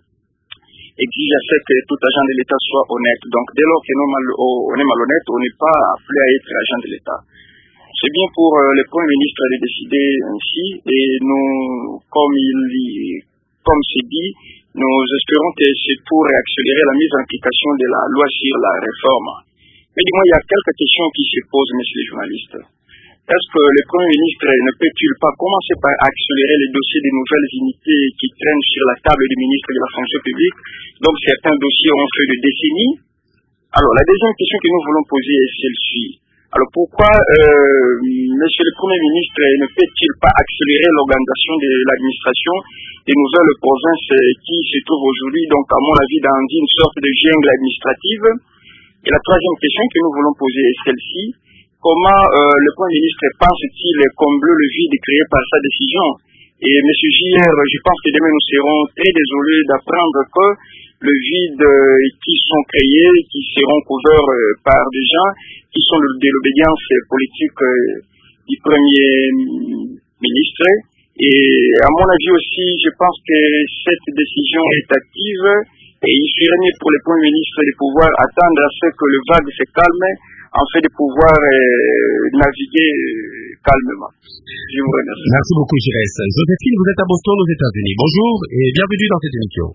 exige à ce que tout agent de l'État soit honnête. Donc dès lors que nous mal, on est malhonnête, on n'est pas appelé à être agent de l'État. C'est bien pour euh, le Premier ministre de décider ainsi et nous, comme il comme c'est dit, nous espérons que c'est pour accélérer la mise en application de la loi sur la réforme. Mais dis-moi, il y a quelques questions qui se posent, messieurs les journalistes. Est-ce que le Premier ministre ne peut-il pas commencer par accélérer les dossiers des nouvelles unités qui traînent sur la table du ministre de la fonction publique? Donc certains dossiers ont fait de décennies. Alors la deuxième question que nous voulons poser est celle-ci. Alors pourquoi euh, monsieur le Premier ministre ne peut-il pas accélérer l'organisation de l'administration des nouvelles provinces qui se trouvent aujourd'hui, donc à mon avis, dans une sorte de jungle administrative? Et la troisième question que nous voulons poser est celle-ci. Comment euh, le Premier ministre pense-t-il combler le vide créé par sa décision? Et M. J R, je pense que demain nous serons très désolés d'apprendre que le vide euh, qui sont créés, qui seront couverts euh, par des gens qui sont de, de l'obédience politique euh, du Premier ministre. Et à mon avis aussi, je pense que cette décision est active et il serait mieux pour le Premier ministre de pouvoir attendre à ce que le vague se calme, en fait de pouvoir euh, naviguer euh, calmement. Je vous remercie. Merci beaucoup, Girès. Joséphine, vous êtes à Boston, aux États-Unis. Bonjour et bienvenue dans cette émission.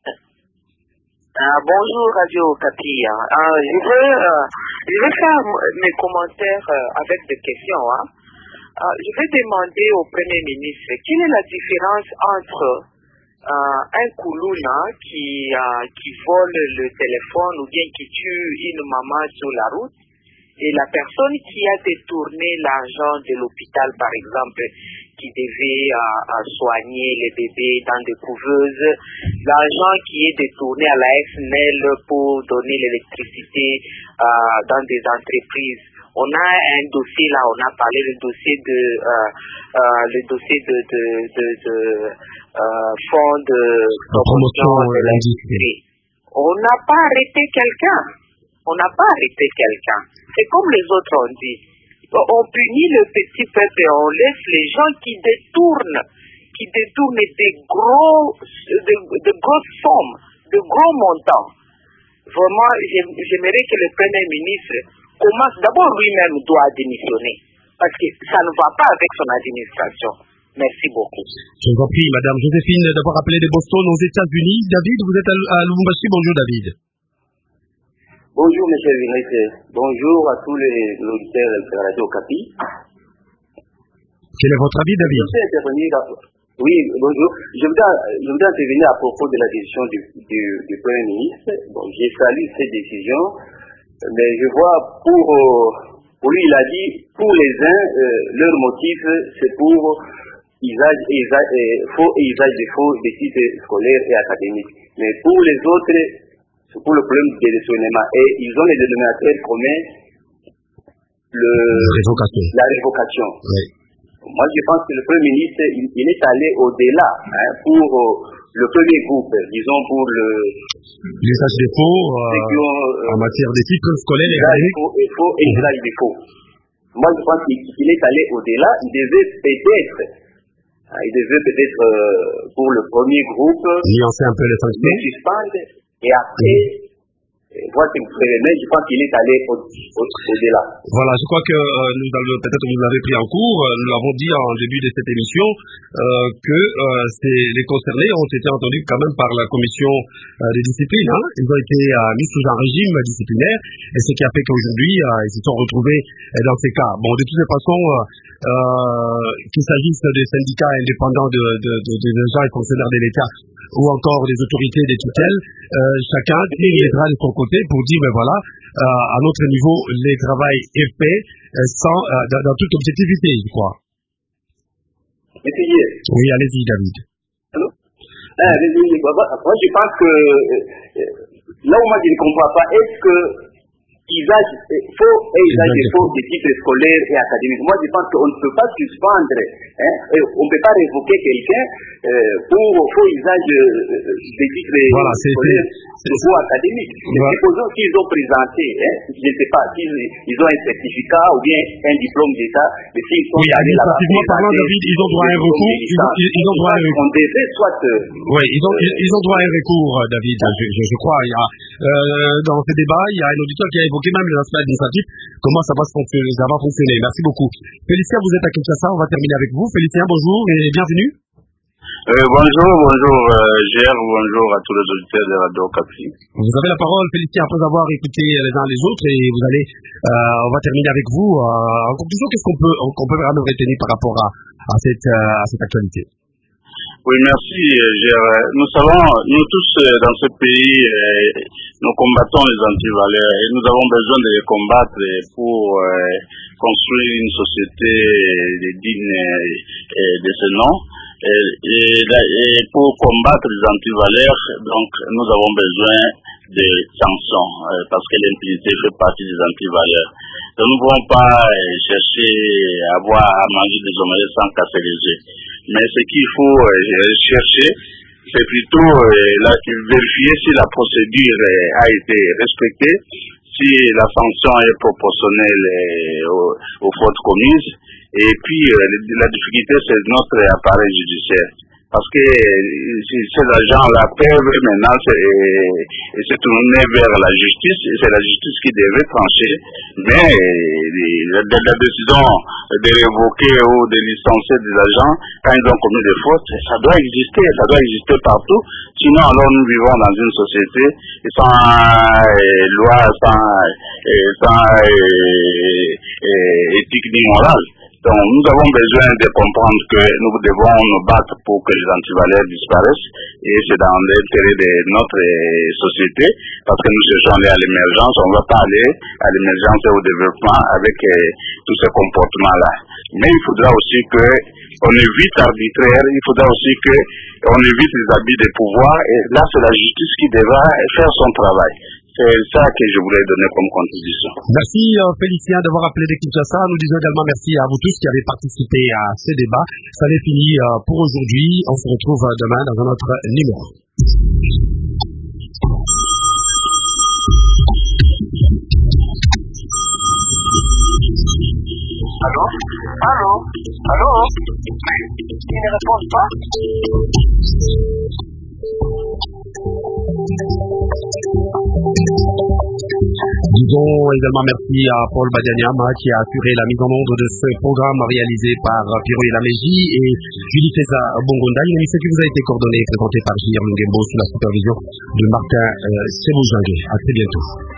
Uh, bonjour Radio Okapi. Uh, je, veux, uh, je vais faire mes commentaires uh, avec des questions. Hein. Euh, je vais demander au Premier ministre quelle est la différence entre euh, un Koulouna qui, euh, qui vole le téléphone ou bien qui tue une maman sur la route et la personne qui a détourné l'argent de l'hôpital, par exemple, qui devait euh, euh, soigner les bébés dans des couveuses, l'argent qui est détourné à la S N E L pour donner l'électricité euh, dans des entreprises. On a un dossier là, on a parlé du dossier de euh, euh, le dossier de de de, de euh, fonds de promotion de l'industrie. On n'a pas arrêté quelqu'un. On n'a pas arrêté quelqu'un. C'est comme les autres ont dit. On punit le petit peuple et on laisse les gens qui détournent, qui détournent des gros, de, de grosses sommes, de gros montants. Vraiment, j'aimerais que le Premier ministre commence. D'abord, lui-même doit démissionner. Parce que ça ne va pas avec son administration. Merci beaucoup. Je vous en prie, Madame Joséphine, d'avoir appelé de Boston aux États-Unis. David, vous êtes à Lubumbashi. Bonjour, David. Bonjour, M. Vinesse. Bonjour à tous les auditeurs de la Radio Okapi. Quel est votre avis, David? Je voudrais intervenir à... Oui, bonjour. Je voudrais, je voudrais intervenir à propos de la décision du, du, du Premier ministre. Bon, j'ai salué cette décision, mais je vois pour, pour lui, il a dit, pour les uns, euh, leur motif, c'est pour usage, usage, faux et usage de faux des titres scolaires et académiques. Mais pour les autres, c'est pour le problème de détournement. Et ils ont les dénominateurs communs, le, révocation. la révocation. Oui. Moi, je pense que le Premier ministre, il, il est allé au-delà hein, pour euh, le premier groupe, disons pour le... L'usage des faux euh, euh, en matière des titres scolaires et académiques. Et faux et usage des faux. Moi, je pense qu'il, qu'il est allé au-delà. Il devait peut-être, hein, il devait peut-être euh, pour le premier groupe... nuancer un peu les sanctions. Les suspendre. Et après, mmh. voilà, mais je pense qu'il est allé au, au, au-delà. Voilà, je crois que euh, nous avons, peut-être vous l'avez pris en cours, euh, nous l'avons dit en début de cette émission, euh, que euh, c'est, les concernés ont été entendus quand même par la commission euh, de discipline. Hein. Ils ont été euh, mis sous un régime disciplinaire, et ce qui a fait qu'aujourd'hui, euh, ils se sont retrouvés euh, dans ces cas. Bon, de toutes les façons, euh, euh, qu'il s'agisse des syndicats indépendants de, de, de, de, de gens et fonctionnaires de l'État, ou encore des autorités des tutelles, euh, chacun tirera de son côté pour dire, ben voilà, euh, à notre niveau, le travail est fait euh, sans, euh, dans, dans toute objectivité, je crois. Essayez. Oui, allez-y, David. Allô ah, moi, je pense que euh, là où moi je ne comprends pas, est-ce que usage faux et usage de faux des titres scolaires et académiques. Moi, je pense qu'on ne peut pas suspendre, hein, on ne peut pas révoquer quelqu'un euh, pour faux usage euh, des titres voilà, scolaires ou faux académiques. Voilà. Supposons qu'ils ont présenté, hein, je ne sais pas, s'ils ils ont un certificat ou bien un diplôme d'État, mais s'ils sont oui, allés là-bas. Effectivement parlant, David, ils ont droit à un recours. Ils ont, ils, ils ont droit à un recours. On devait soit. Euh, oui, ils ont, ils, ils ont droit à un recours, David, je, je, je crois. Il y a, euh, dans ce débat, il y a un auditeur qui a évoqué même l'aspect administratif, comment ça va fonctionner, ça va fonctionner. Merci beaucoup. Félicien, vous êtes à Kinshasa, on va terminer avec vous. Félicien, bonjour et bienvenue. Euh, bonjour, bonjour euh, Gérard, bonjour à tous les auditeurs de Radio Okapi. Vous avez la parole, Félicien, après avoir écouté les uns les autres, et vous allez, euh, on va terminer avec vous. Euh, en conclusion, qu'est-ce qu'on peut, qu'on peut vraiment retenir par rapport à, à cette, euh, à cette actualité? Oui, merci, Gérard. Nous savons, nous tous dans ce pays, nous combattons les antivaleurs et nous avons besoin de les combattre pour construire une société digne de ce nom. Et, et, et pour combattre les antivaleurs, donc nous avons besoin de sanctions parce que l'impunité fait partie des antivaleurs. Donc nous ne pouvons pas chercher à avoir à manger des omelettes sans casser les œufs. Mais ce qu'il faut euh, chercher, c'est plutôt euh, là, vérifier si la procédure euh, a été respectée, si la sanction est proportionnelle euh, aux, aux fautes commises. Et puis, euh, la difficulté, c'est notre appareil judiciaire. Parce que euh, ces agents-là peuvent maintenant se, euh, se tourner vers la justice, et c'est la justice qui devait trancher. Mais euh, la, la décision de révoquer ou de licencier des agents, quand ils ont commis des fautes, ça doit exister, ça doit exister partout. Sinon, alors nous vivons dans une société sans euh, loi, sans, euh, sans euh, euh, éthique ni morale. Donc nous avons besoin de comprendre que nous devons nous battre pour que les antivaleurs disparaissent, et c'est dans l'intérêt de notre société, parce que nous cherchons à aller à l'émergence. On ne va pas aller à l'émergence et au développement avec euh, tous ces comportements-là. Mais il faudra aussi que on évite l'arbitraire, il faudra aussi que on évite les abus de pouvoir, et là c'est la justice qui devra faire son travail. C'est ça que je voulais donner comme contribution. Merci euh, Félicien d'avoir appelé de Kinshasa. Nous disons également merci à vous tous qui avez participé à ce débat. Ça n'est fini euh, pour aujourd'hui. On se retrouve euh, demain dans un autre numéro. Allô? Allô? Allô? Mais ils ne répondent pas. Disons également merci à Paul Badianyama qui a assuré la mise en onde de ce programme réalisé par Pierrot et Laméji et Julie Feza Bongonda, une émission qui vous a été coordonnée et présentée par J R Mungembo sous la supervision de Martin euh, Seboujangue. À très bientôt.